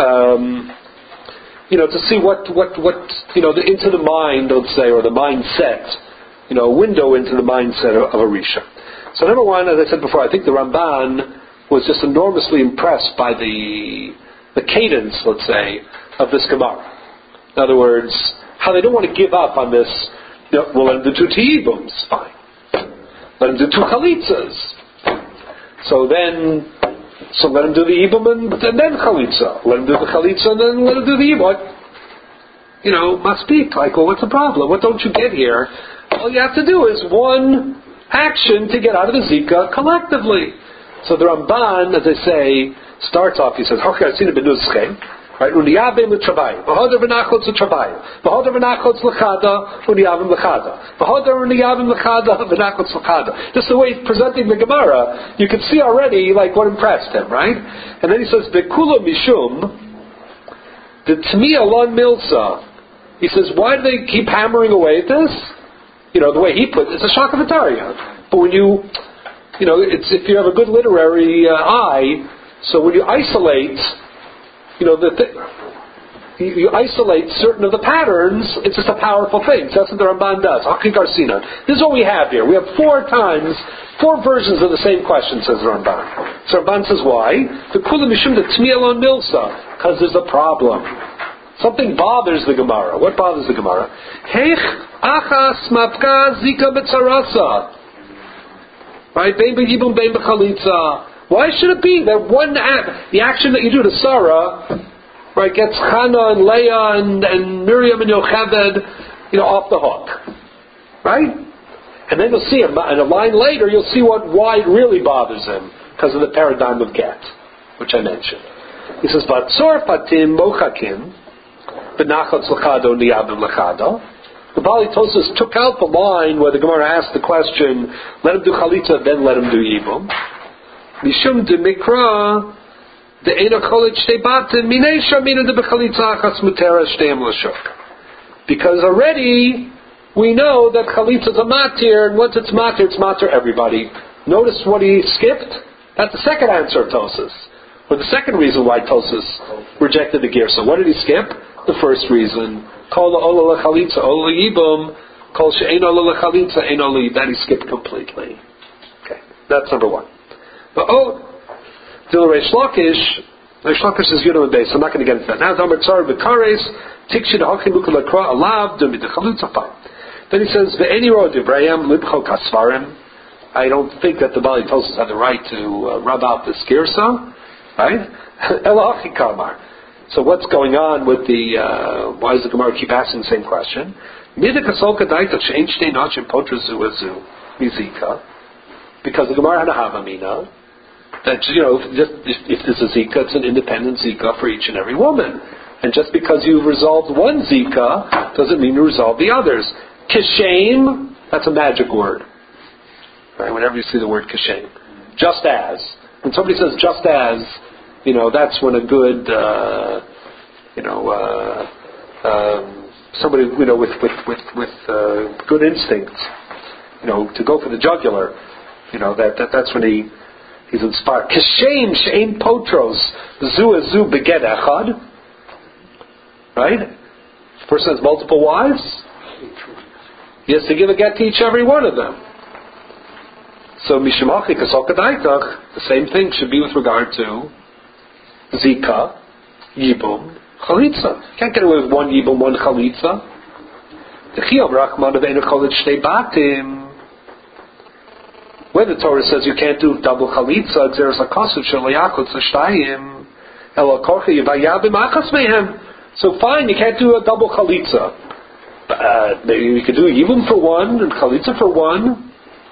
Speaker 1: to see what into the mind, let's say, or the mindset, a window into the mindset of a Risha. So number one, as I said before, I think the Ramban was just enormously impressed by the cadence, let's say, of this Gemara. In other words, how they don't want to give up on this. Well, let them do 2 tiyibums, fine. Let them do 2 chalitzas. So let him do the yibum and then chalitza. Let him do the chalitza and then let him do the yibum. Must speak. Like, well, what's the problem? What don't you get here? All you have to do is one action to get out of the zika collectively. So the Ramban, as I say, starts off. He says, right? Uniyabim l'trabayim. V'hodar v'nachotz l'trabayim. V'hodar v'nachotz l'chada. Uniyabim l'chada. V'hodar uniyabim l'chada. V'nachotz l'chada. Just the way he's presenting the Gemara, you can see already like what impressed him, right? And then he says, V'kula mishum. The Tmi alon milsa. He says, why do they keep hammering away at this? The way he put it, it's a shakavataria. But when it's if you have a good literary eye, so when you isolate. You isolate certain of the patterns, it's just a powerful thing. So that's what the Ramban does. Haki Garsina. This is what we have here. We have 4 versions of the same question, says the Ramban. So Ramban says, why? The Kula Mishum the Tmielon Milsa. Because there's a problem. Something bothers the Gemara. What bothers the Gemara? Heich achas mafka zika betzarasa. Right? Bein b'yibum, bein b'chalitza. Why should it be that one the action that you do to Sarah, right, gets Chana and Leah and Miriam and Yocheved, off the hook, right? And then you'll see, in a line later, you'll see why it really bothers him, because of the paradigm of get, which I mentioned. He says, Vatzor patim mochakim, benachatz l'chado niyabim l'chado. The Bali Tosas took out the line where the Gemara asked the question, let him do chalitza, then let him do yibum. Mishum de mikra, de ena cholit shtei batim, minei shamina de bechalitza achas mutera shteim l'shuk. Because already we know that chalitza is a matir, and once it's matir everybody. Notice what he skipped? That's the second answer of Tosas. Or the second reason why Tosas rejected the Girsa. What did he skip? The first reason. Kol ola lechalitza, ola yibum, kol she'ein ola lechalitza, ein ola yibum. That he skipped completely. Okay, that's number one. But Dil Reish Lakish is Yudam and Beis. I'm not going to get into that now. Damar tzar b'kares, tikshid ha'achimuk l'kra alav, dumi d'chalutza fine. Then he says, ve'eni ro divrayim libcho kasvarim. I don't think that the Bali Tosas had the right to rub out this Girsa. Right? Elachi Kamar. So what's going on with the, why does the Gemara keep asking the same question? Because the Gemara had a Havamina, that, just if there's a Zika, it's an independent Zika for each and every woman. And just because you've resolved one Zika, doesn't mean you resolve the others. Kishem, that's a magic word. Right? Whenever you see the word Kishem. Just as. When somebody says just as, that's when a good, somebody, with good instincts, to go for the jugular, that's when he's inspired. Kishem she'ein potros zu beged echad. Right? The person has multiple wives. He has to give a get to each every one of them. So mishmachi kasokadaitach, the same thing should be with regard to Zika, Yibum, Chalitza. Can't get away with one Yibum, one Chalitza. When the Torah says you can't do double Chalitza, so fine, you can't do a double Chalitza. Maybe you could do Yibum for one and Chalitza for one.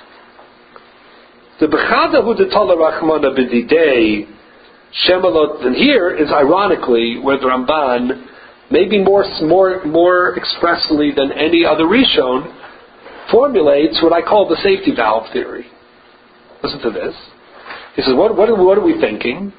Speaker 1: The Bechada hu de Tala Rachmana b'didei Shemalot, and here is ironically where the Ramban, maybe more expressly than any other Rishon, formulates what I call the safety valve theory. Listen to this. He says, what are we thinking?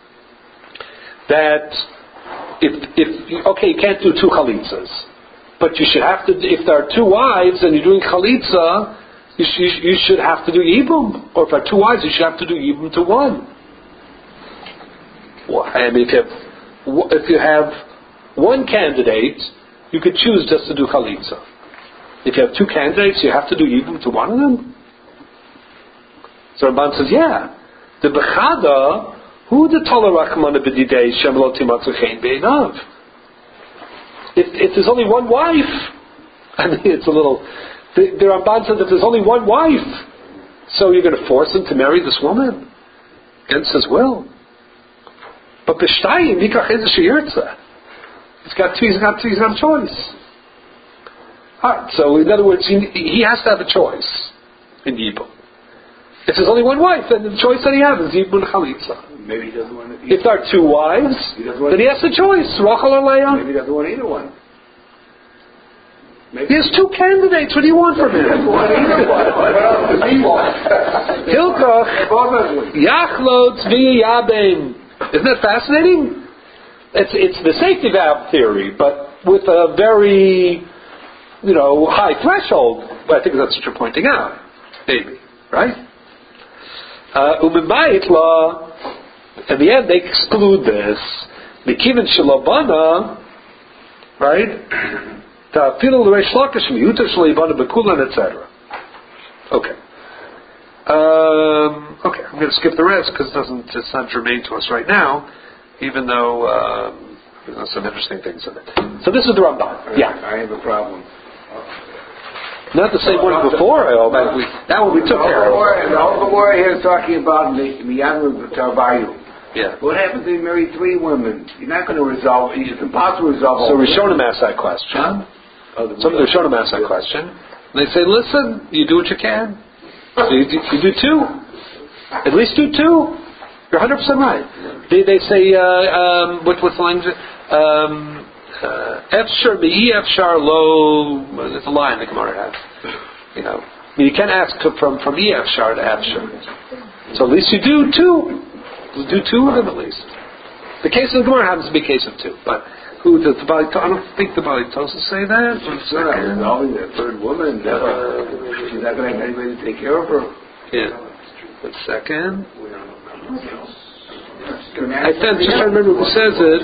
Speaker 1: That if you can't do two chalitzas, but you should have to, if there are two wives and you're doing chalitza, you should have to do yibum. Or if there are two wives, you should have to do yibum to one. I mean, if you have one candidate, you could choose just to do chalitza. If you have two candidates, you have to do yibum to one of them. So Ramban says, yeah, the bechada who the tola rachmana b'didei shem lo timatzu chen be'enav. If there's only one wife, I mean, it's a little. The Ramban says if there's only one wife, so you're going to force him to marry this woman against his will. But b'shtayim mikach eze sheyirtza. He's got a choice. Alright, so in other words, he has to have a choice in Yibum. If there's only one wife, then the choice that he has is Yibum and Chalitza.
Speaker 2: Maybe he doesn't want to.
Speaker 1: If there are two wives, then he has a choice, Rachel or Leah.
Speaker 2: Maybe he doesn't want either one.
Speaker 1: He has two candidates. What do you want from him?
Speaker 2: What else does he want?
Speaker 1: Hilkoch Yachlot Tzvi Yabim. Isn't that fascinating? It's the safety valve theory, but with a very, high threshold. But I think that's what you're pointing out. Maybe. Right? Umimayitla, in the end, they exclude this. Mikivin Shalabana, right? Ta'afil l'reish lakish miyuta shalibana bekulan, etc. Okay. Okay, I'm going to skip the rest because it's not germane to us right now, even though there's some interesting things in it. So this is the Ramban. Yeah.
Speaker 2: I have a problem.
Speaker 1: Not the same one before, I hope. That one we took care of.
Speaker 2: The whole Gemara here is talking about Miyanu Tarbayu.
Speaker 1: Yeah.
Speaker 2: What happens if you marry three women? You're not going to it's impossible to resolve all.
Speaker 1: So Rishonim asked that question.
Speaker 2: Huh?
Speaker 1: Some of the Rishonim asked that question. And they say, listen, you do what you can. So you do 2. At least do 2. You're 100% right. They say, what's the language? Efshar be'i efshar lo. There's a line the Gemara has. You can't ask from e efshar to efshar. So at least you do 2. You do 2 of them at least. The case of the Gemara happens to be a case of 2, but who does the Bali? I don't think the Bali Tosa say that.
Speaker 2: Involving the third woman, she's not going to have anybody to take care of her.
Speaker 1: Yeah. 1 second. I'm just trying to remember who says it.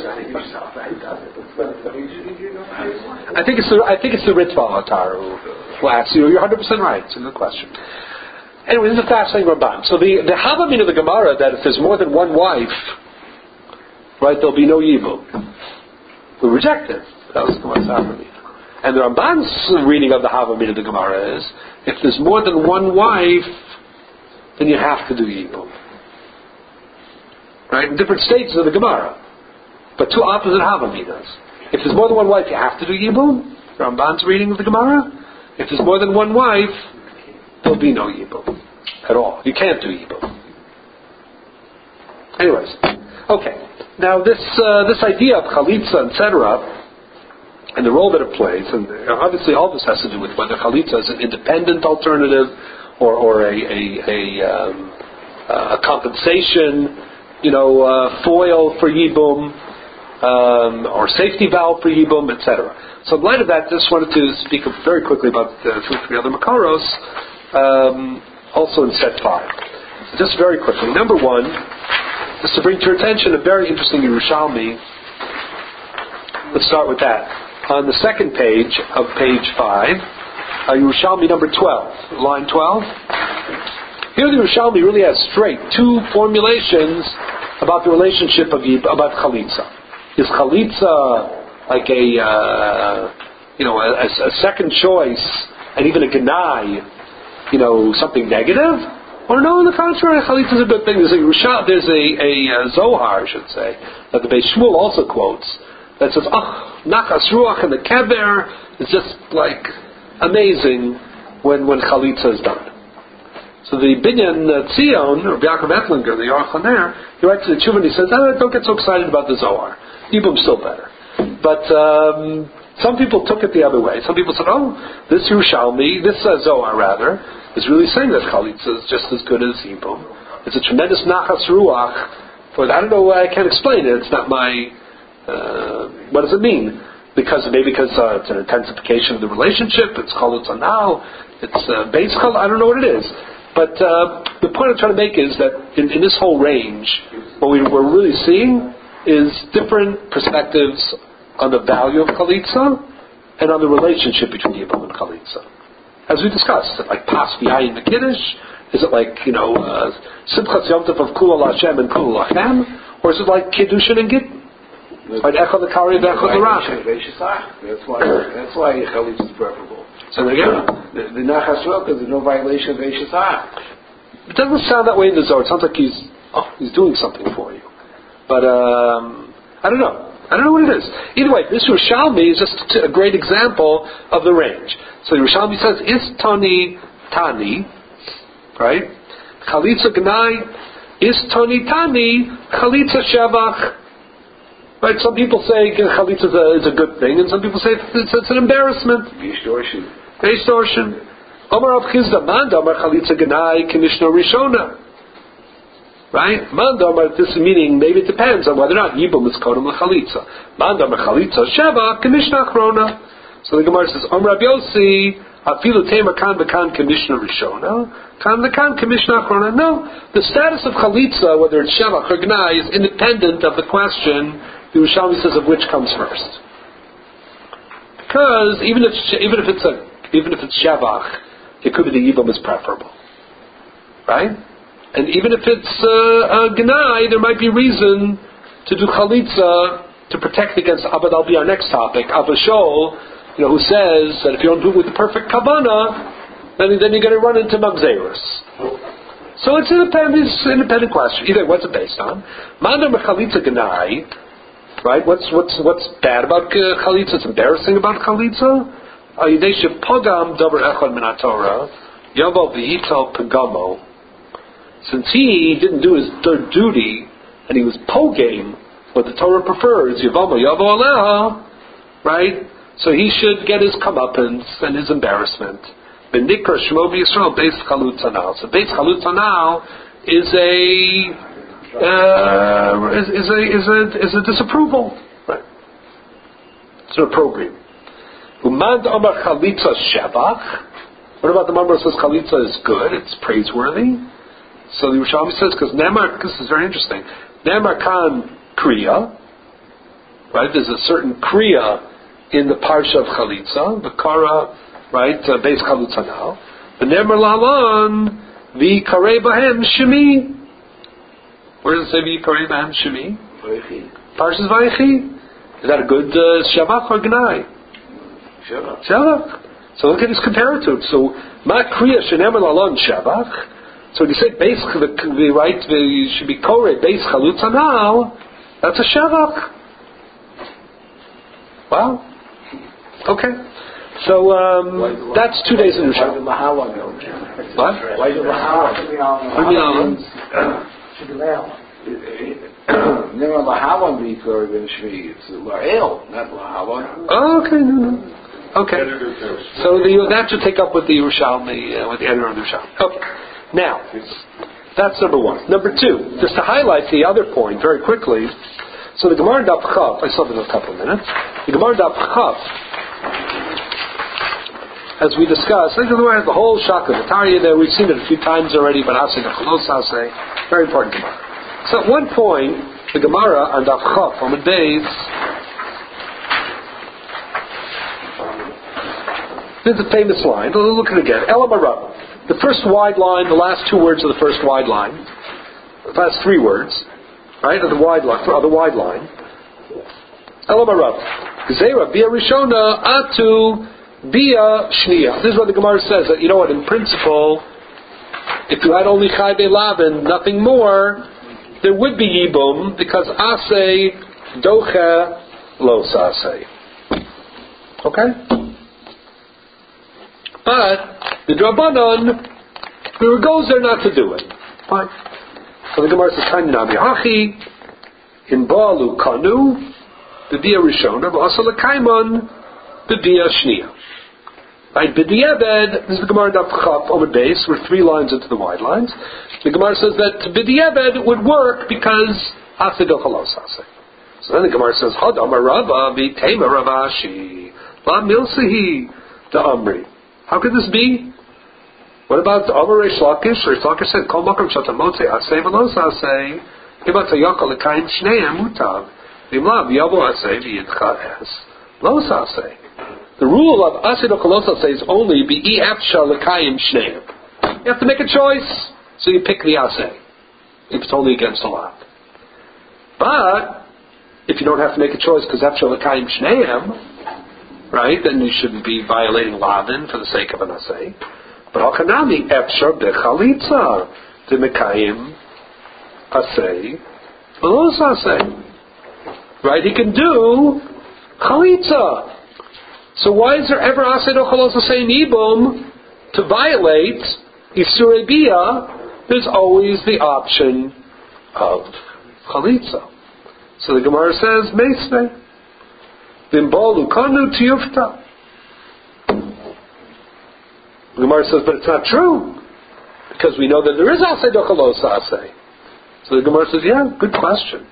Speaker 1: I think it's the Ritva Atar who asks you. You're 100% right. It's a good question. Anyway, this is a fascinating Ramban. So the Havamin of the Gemara that if there's more than one wife, right, there'll be no Yibum. We reject it. That was the Gemara's Havamin. And the Ramban's reading of the Havamin of the Gemara is if there's more than one wife, then you have to do Yibum. Right? In different stages of the Gemara. But 2 opposite Havaminas. If there's more than one wife, you have to do Yibum. The Ramban's reading of the Gemara. If there's more than one wife, there'll be no Yibum at all. You can't do Yibum. Anyways. Okay. Now this idea of Chalitza, etc., and the role that it plays, and obviously all this has to do with whether Chalitza is an independent alternative or a compensation, foil for Yibum, or safety valve for Yibum, etc. So in light of that, I just wanted to speak very quickly about 2 or 3 other Makaros, also in set 5. Just very quickly. Number 1, just to bring to your attention a very interesting Yerushalmi. Let's start with that. On the second page of page 5, Yerushalmi number 12, line 12. Here the Yerushalmi really has straight 2 formulations about the relationship about Chalitza. Is Chalitza like a second choice and even a Genai, something negative? Or no, on the contrary, Chalitza is a good thing. There's a Zohar, I should say, that the Beis Shmuel also quotes, that says, Nachas Ruach and the Kever is just like amazing when Chalitza is done. So the Binyan Tzion, or Yaakov Ettlinger, the Yarchaner, he writes to the Tshuva and he says, don't get so excited about the Zohar. Yibum's still better. But some people took it the other way. Some people said, this Yerushalmi, this Zohar rather, is really saying that Chalitza is just as good as Yibum. It's a tremendous Nachas Ruach. I don't know, I can't explain it. It's not my... what does it mean? Because it's an intensification of the relationship. It's Chalitza now. It's base Chalitza. I don't know what it is. But the point I'm trying to make is that in this whole range, what we're really seeing is different perspectives on the value of Chalitza and on the relationship between Yibum and Chalitza. As we discussed, is it like Pas V'Yayin the Kiddush? Is it like, Simchas Yom Tov of Kulal Hashem and Kulal Lachem? Or is it like Kiddushin and Gittin? Like Echad the Kari and Echad the Rashi?
Speaker 2: That's why Chalitza is preferable.
Speaker 1: So again,
Speaker 2: the Nachas Ruach, there's no violation of Eishasach.
Speaker 1: It doesn't sound that way in the Zohar. It sounds like he's doing something for you. But I don't know. I don't know what it is. Either way, this Yerushalmi is just a great example of the range. So Yerushalmi says, is Tani, right? Chalitza Gnai, is Tani, Chalitza Shavach. Right? Some people say Chalitza is a good thing, and some people say it's an embarrassment. Distortion. Omar Rav Chizda, Manda, Omar Chalitza Gnai, Commissioner Rishona. Right? Manda, this meaning, maybe it depends on whether or not Yibum is Kodem L'Chalitza. Manda, Chalitza, Sheva, Commissioner Achrona. So the Gemara says, Rav Yossi, Afilu Tema Kan Bekan Commissioner Rishona, Kan Bekan Commissioner Achrona. No, the status of Chalitza, whether it's Sheva or Gnai, is independent of the question, the Yerushalmi says, of which comes first. Because even if it's Shevach, it could be the Yibum is preferable. Right? And even if it's a Gnai, there might be reason to do Chalitza to protect against, but that'll be our next topic, Abba Shol, who says that if you don't do it with the perfect Kavanah, then you're going to run into Mamzerus. So it's an independent question. Either what's it based on? Mandar Chalitza Gnai, right? What's bad about Chalitza? It's embarrassing about Chalitza? Ayidesha Pogam Davar Echad Min HaTorah, Yavo V'Yital Pagamo. Since he didn't do his third duty, and he was pogame, what the Torah prefers, Yavama Yavo Aleha, right? So he should get his comeuppance and his embarrassment. Benikra Shmo B'Yisrael Beis Chalut Tanal. So Beis Chalut Tanal is a disapproval, right? It's an opprobrium. Umad Amar Chalitza Shevach. What about the Mamre that says Chalitza is good? It's praiseworthy. So the Yerushalmi says, because Nemar, this is very interesting. Nemar Kan Kriya, right? There's a certain Kriya in the Parsha of Chalitza, the Kara, right? Beis Chalutza now. The Nemar Lalan, the Karei Bahem Shemi. Where does it say the Karei Bahem Shemi? Parshas Vayechi. Is that a good Shavach or Gnai? Shavach. So look at his comparative. So Ma Kriya Shenemar Lalan Shavach. So when you say Beis, the right, you should be Korei Beis Chalutza now. That's a Shavach. Wow. Okay. So that's 2 days in Yerushalmi. What?
Speaker 3: Why the Lahala?
Speaker 1: What do you mean?
Speaker 3: Should be Lahala.
Speaker 2: Never Lahala Mikor Ben Shmi. It's La'el, not Lahala.
Speaker 1: Oh, okay, no. Okay. So that should take up with the Yerushalmi, with the editor of the Yerushalmi. Okay. Now, that's number one. Number two, just to highlight the other point very quickly. So the Gemara Daf Chaf, I still have a couple of minutes. The Gemara Daf Chaf, as we discussed, the Gemara has the whole Shaka V'Tarya there. We've seen it a few times already, but Asay Nechalos Asay, very important Gemara. So at one point, the Gemara on Daf Chaf, on the days, there's a famous line. Look at it again. Elam Arab. The first wide line, the last two words of the first wide line, the last three words, right, of the wide line. Elam Arab. Gzeira Bia Rishona Atu Bia Shnia. This is what the Gemara says, that, you know what, in principle, if you had only Chai Be'Lavin, nothing more, there would be Yibum, because Asay Doche Los Asay. Okay? But the Drabanan, there goes there not to do it. Fine. So the Gemara says, Tanya Nami Hachi, in Baalu Kanu, the Bia Rishona, Ba'asa L'Kaiman, the Bia Shnia. Right, B'di'eved, this is the Gemara Daf Chaf on the base, we're 3 lines into the wide lines. The Gemara says that B'di'eved would work because Asay Dochalos Asay. So then the Gemara says, Had Amar Rabba, V'tema Ravashi, La Milsihi, the Amri. How could this be? What about Amar Reish Lakish? Reish Lakish said, Kol Makam Shatamotze Asay V'los Asay, Kibat Hayakal L'Kaim Shneim Mutav, V'imlav Yavo Asay V'yidcha Es, Los Asay. The rule of Asay Dochalos Asay is only B'i Efshar L'Kaim Shneim. You have to make a choice, so you pick the Asay, if it's only against a lot. But, if you don't have to make a choice because Efshar L'Kaim Shneim, right, then you shouldn't be violating Lavin for the sake of an Asay. But Hakanami Efshar Bechalitza to Mekayim Asay V'los Asay. Right, he can do Chalitza. So why is there ever Asay Dochalos Asay Nibum to violate Isurei Bia? There's always the option of Chalitza. So the Gemara says, Meisvei. Vimbalu Kanu Tiyufta. The Gemara says, but it's not true. Because we know that there is Asay Dochalos Asay. So the Gemara says, yeah, good question.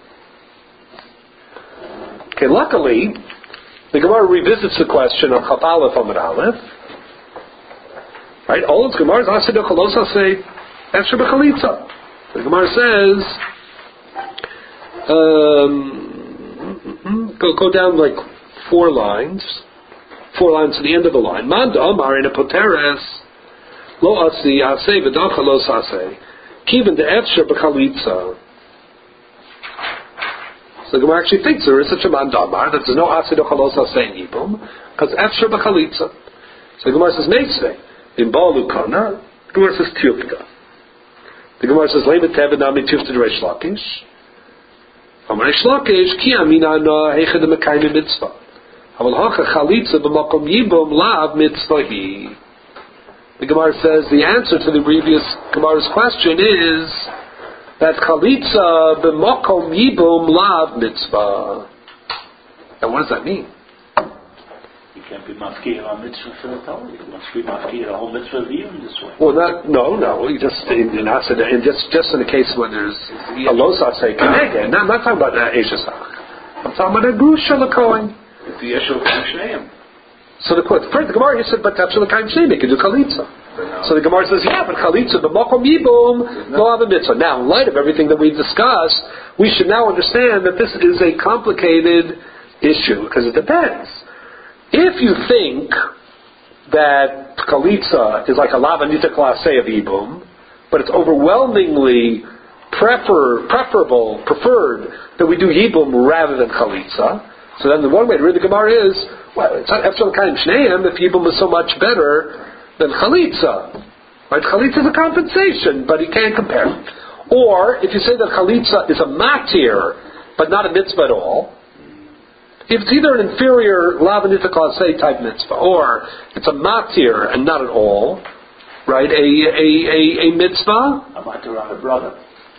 Speaker 1: Okay, luckily, the Gemara revisits the question of Chaf Aleph Amud Aleph. Right? All its Gemara is Asay Dochalos Asay Efshar B'Chalitza. The Gemara says, go down like 4 lines to the end of the line. Man Amar in a Poteres Lo Asi Asay V'Dochalos Asay Kiven de Efshar B'Chalitza. So the Gemara actually thinks there is such a man damar that there's no Asay Dochalos Asay Yibum because Efshar B'Chalitza. So the Gemara says Meisvei in Baalu Kana. The Gemara says Tiyufta. The Gemara says Leimet Teved Nami Tiyufta Reish Lakish. Amar Reish Lakish Ki Amina Na Heichad Mekayim Mitzvah. The Gemara says the answer to the previous Gemara's question is that chalitza b'makom yibum lav mitzvah. And what does that mean?
Speaker 4: You can't be mafkir on mitzvah for the Torah. You must be mafkir a whole mitzvah view this way.
Speaker 1: Well, no. You just in the case when there's a losasei keneged. I'm not talking about eshesach. I'm talking about a grusha l'kohen.
Speaker 2: It's the issue of Shneim.
Speaker 1: So the Gemara here said, but Tafshel l'kaim shneim, they can do chalitza. So the Gemara says, yeah, but chalitza b'makom yibum lo have a mitzvah. Now, in light of everything that we've discussed, we should now understand that this is a complicated issue because it depends. If you think that chalitza is like a lavanita klasei of yibum, but it's overwhelmingly preferred that we do yibum rather than chalitza, so then the one way to read the Gemara is, well, it's not Efshel Kaim Shneim if Yibum is so much better than Chalitza. Right? Chalitza is a compensation, but you can't compare. Or, if you say that Chalitza is a matir, but not a mitzvah at all, if it's either an inferior Lavanita Klasei type mitzvah, or it's a matir and not at all, right? A mitzvah?
Speaker 4: A matir on the brother.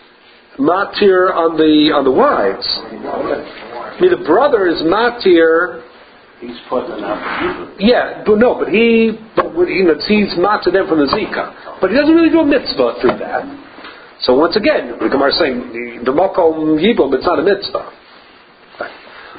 Speaker 1: Matir on the wives. I mean, the brother is matir.
Speaker 4: He's put an apple.
Speaker 1: Yeah, but he's matir them from the zika, but he doesn't really do a mitzvah through that. So once again, the Gemara is saying the makom yibum, it's not a mitzvah. Right.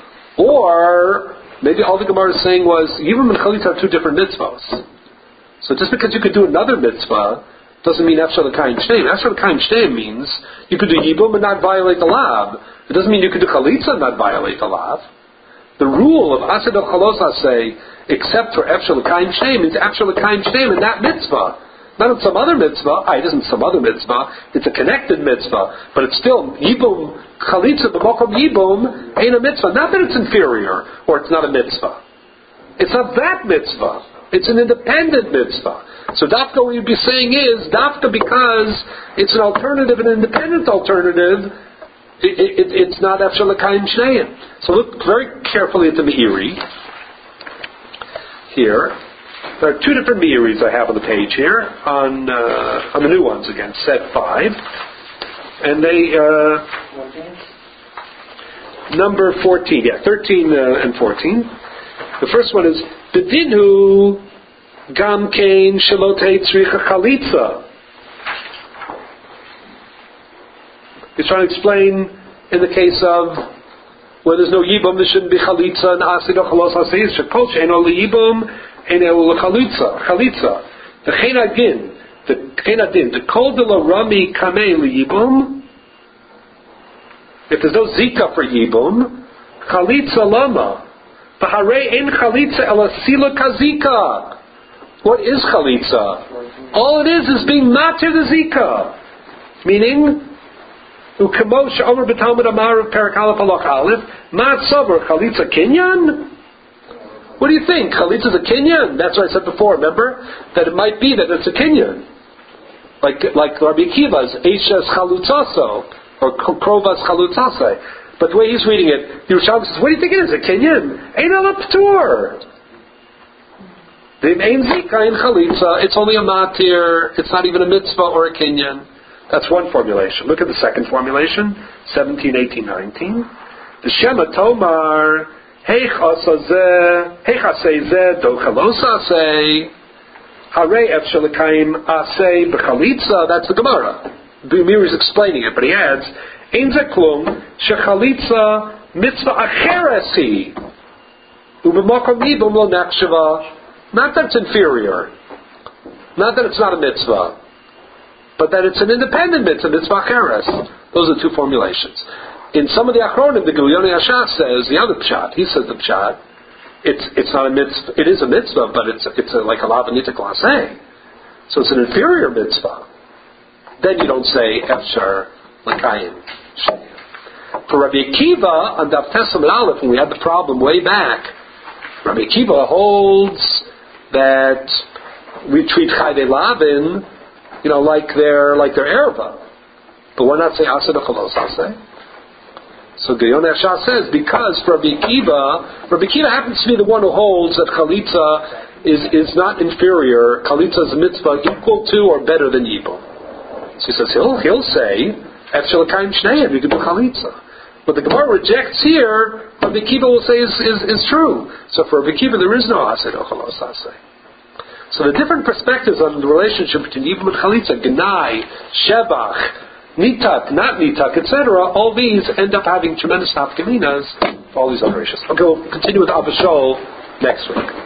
Speaker 1: Or maybe all the Gemara is saying was yibum and chalitza are two different mitzvahs. So just because you could do another mitzvah doesn't mean Efshel L'Kaim Shneim. Efshel L'Kaim Shneim means you could do Yibum and not violate the Lav. It doesn't mean you could do Chalitza and not violate the Lav. The rule of Ased of Chalos Aseh, except for Efshel L'Kaim Shneim, means Efshel L'Kaim Shneim in that mitzvah. Not in some other mitzvah. It isn't some other mitzvah. It's a connected mitzvah. But it's still Yibum, Chalitza, B'mokom Yibum, ain't a mitzvah. Not that it's inferior or it's not a mitzvah. It's not that mitzvah. It's an independent mitzvah. So dafka what you'd be saying is, dafka because it's an alternative, an independent alternative, it's not Efshel L'Kaim Shneim. So look very carefully at the Meiri. Here. There are two different Meiris I have on the page here, on the new ones again, set 5. And they, number 14, 13 and 14. The first one is, B'dinhu Gam Kain Shalotei Tzricha Chalitza. He's trying to explain in the case of where there's no Yibum, there shouldn't be Chalitza and Asid or Chalos Asid. Shekol She'eno L'Yibum, Eno L'Chalitza. The Chen Adin, the Kol De La Rami Kamei L'Yibum, if there's no Zika for Yibum, Chalitza Lama. V'harei en Chalitza ela Sila Kazika. What is Chalitza? All it is being matir the Zika. Meaning, Ukemo she'omer b'talmud amar of Perek Aleph Halach Aleph, mat sover Chalitza Kinyan? What do you think? Chalitza is a Kinyan? That's what I said before, remember? That it might be that it's a Kinyan. Like Rabbi Akiva's Eishes Chalutzaso, or Krovas Chalutzase. But the way he's reading it, Yerushalmi says, what do you think it is? A Kinyan? Ein ala P'tur. The Ein Zika in Chalitza, it's only a matir, it's not even a mitzvah or a Kinyan. That's one formulation. Look at the second formulation, 17, 18, 19. The Shema Tomar, Heich aseh zeh do chalos aseh, harei efshel l'kaim aseh b'chalitza. That's the Gemara. Meiri is explaining it, but he adds, Ein ze klum shechalitza mitzvah acheresi u'b'makom yibum lo nachshava. Not that it's inferior, not that it's not a mitzvah, but that it's an independent mitzvah, mitzvah acheres. Those are the two formulations. In some of the Achronim, the Gilyoni Hashas says the other pshat. He says the pshat, it's not a mitzvah. It is a mitzvah, but it's like a lavanita klasei. So it's an inferior mitzvah. Then you don't say Efshar L'Kayim. For Rabbi Akiva on Daf Tes Amud Aleph, when we had the problem way back, Rabbi Akiva holds that we treat Chayde Lavin, like their erva. But why not say Aseh B'Chalos Aseh? So Yonah Shah says, because for Rabbi Akiva happens to be the one who holds that Chalitza is not inferior, Chalitza is a mitzvah equal to or better than Yibum. So he says, he'll say, Efshel L'Kayim Shneim, you can do Chalitza. What the Gemara rejects here, Rabbi Akiva will say is true. So for Rabbi Akiva, there is no Aseh Ochalos Aseh. So the different perspectives on the relationship between Yibum and Chalitza, Genai, Shebach, Nitak, not Nitak, etc., all these end up having tremendous nafkaminas for all these other issues. Okay, we'll continue with Abba Shaul next week.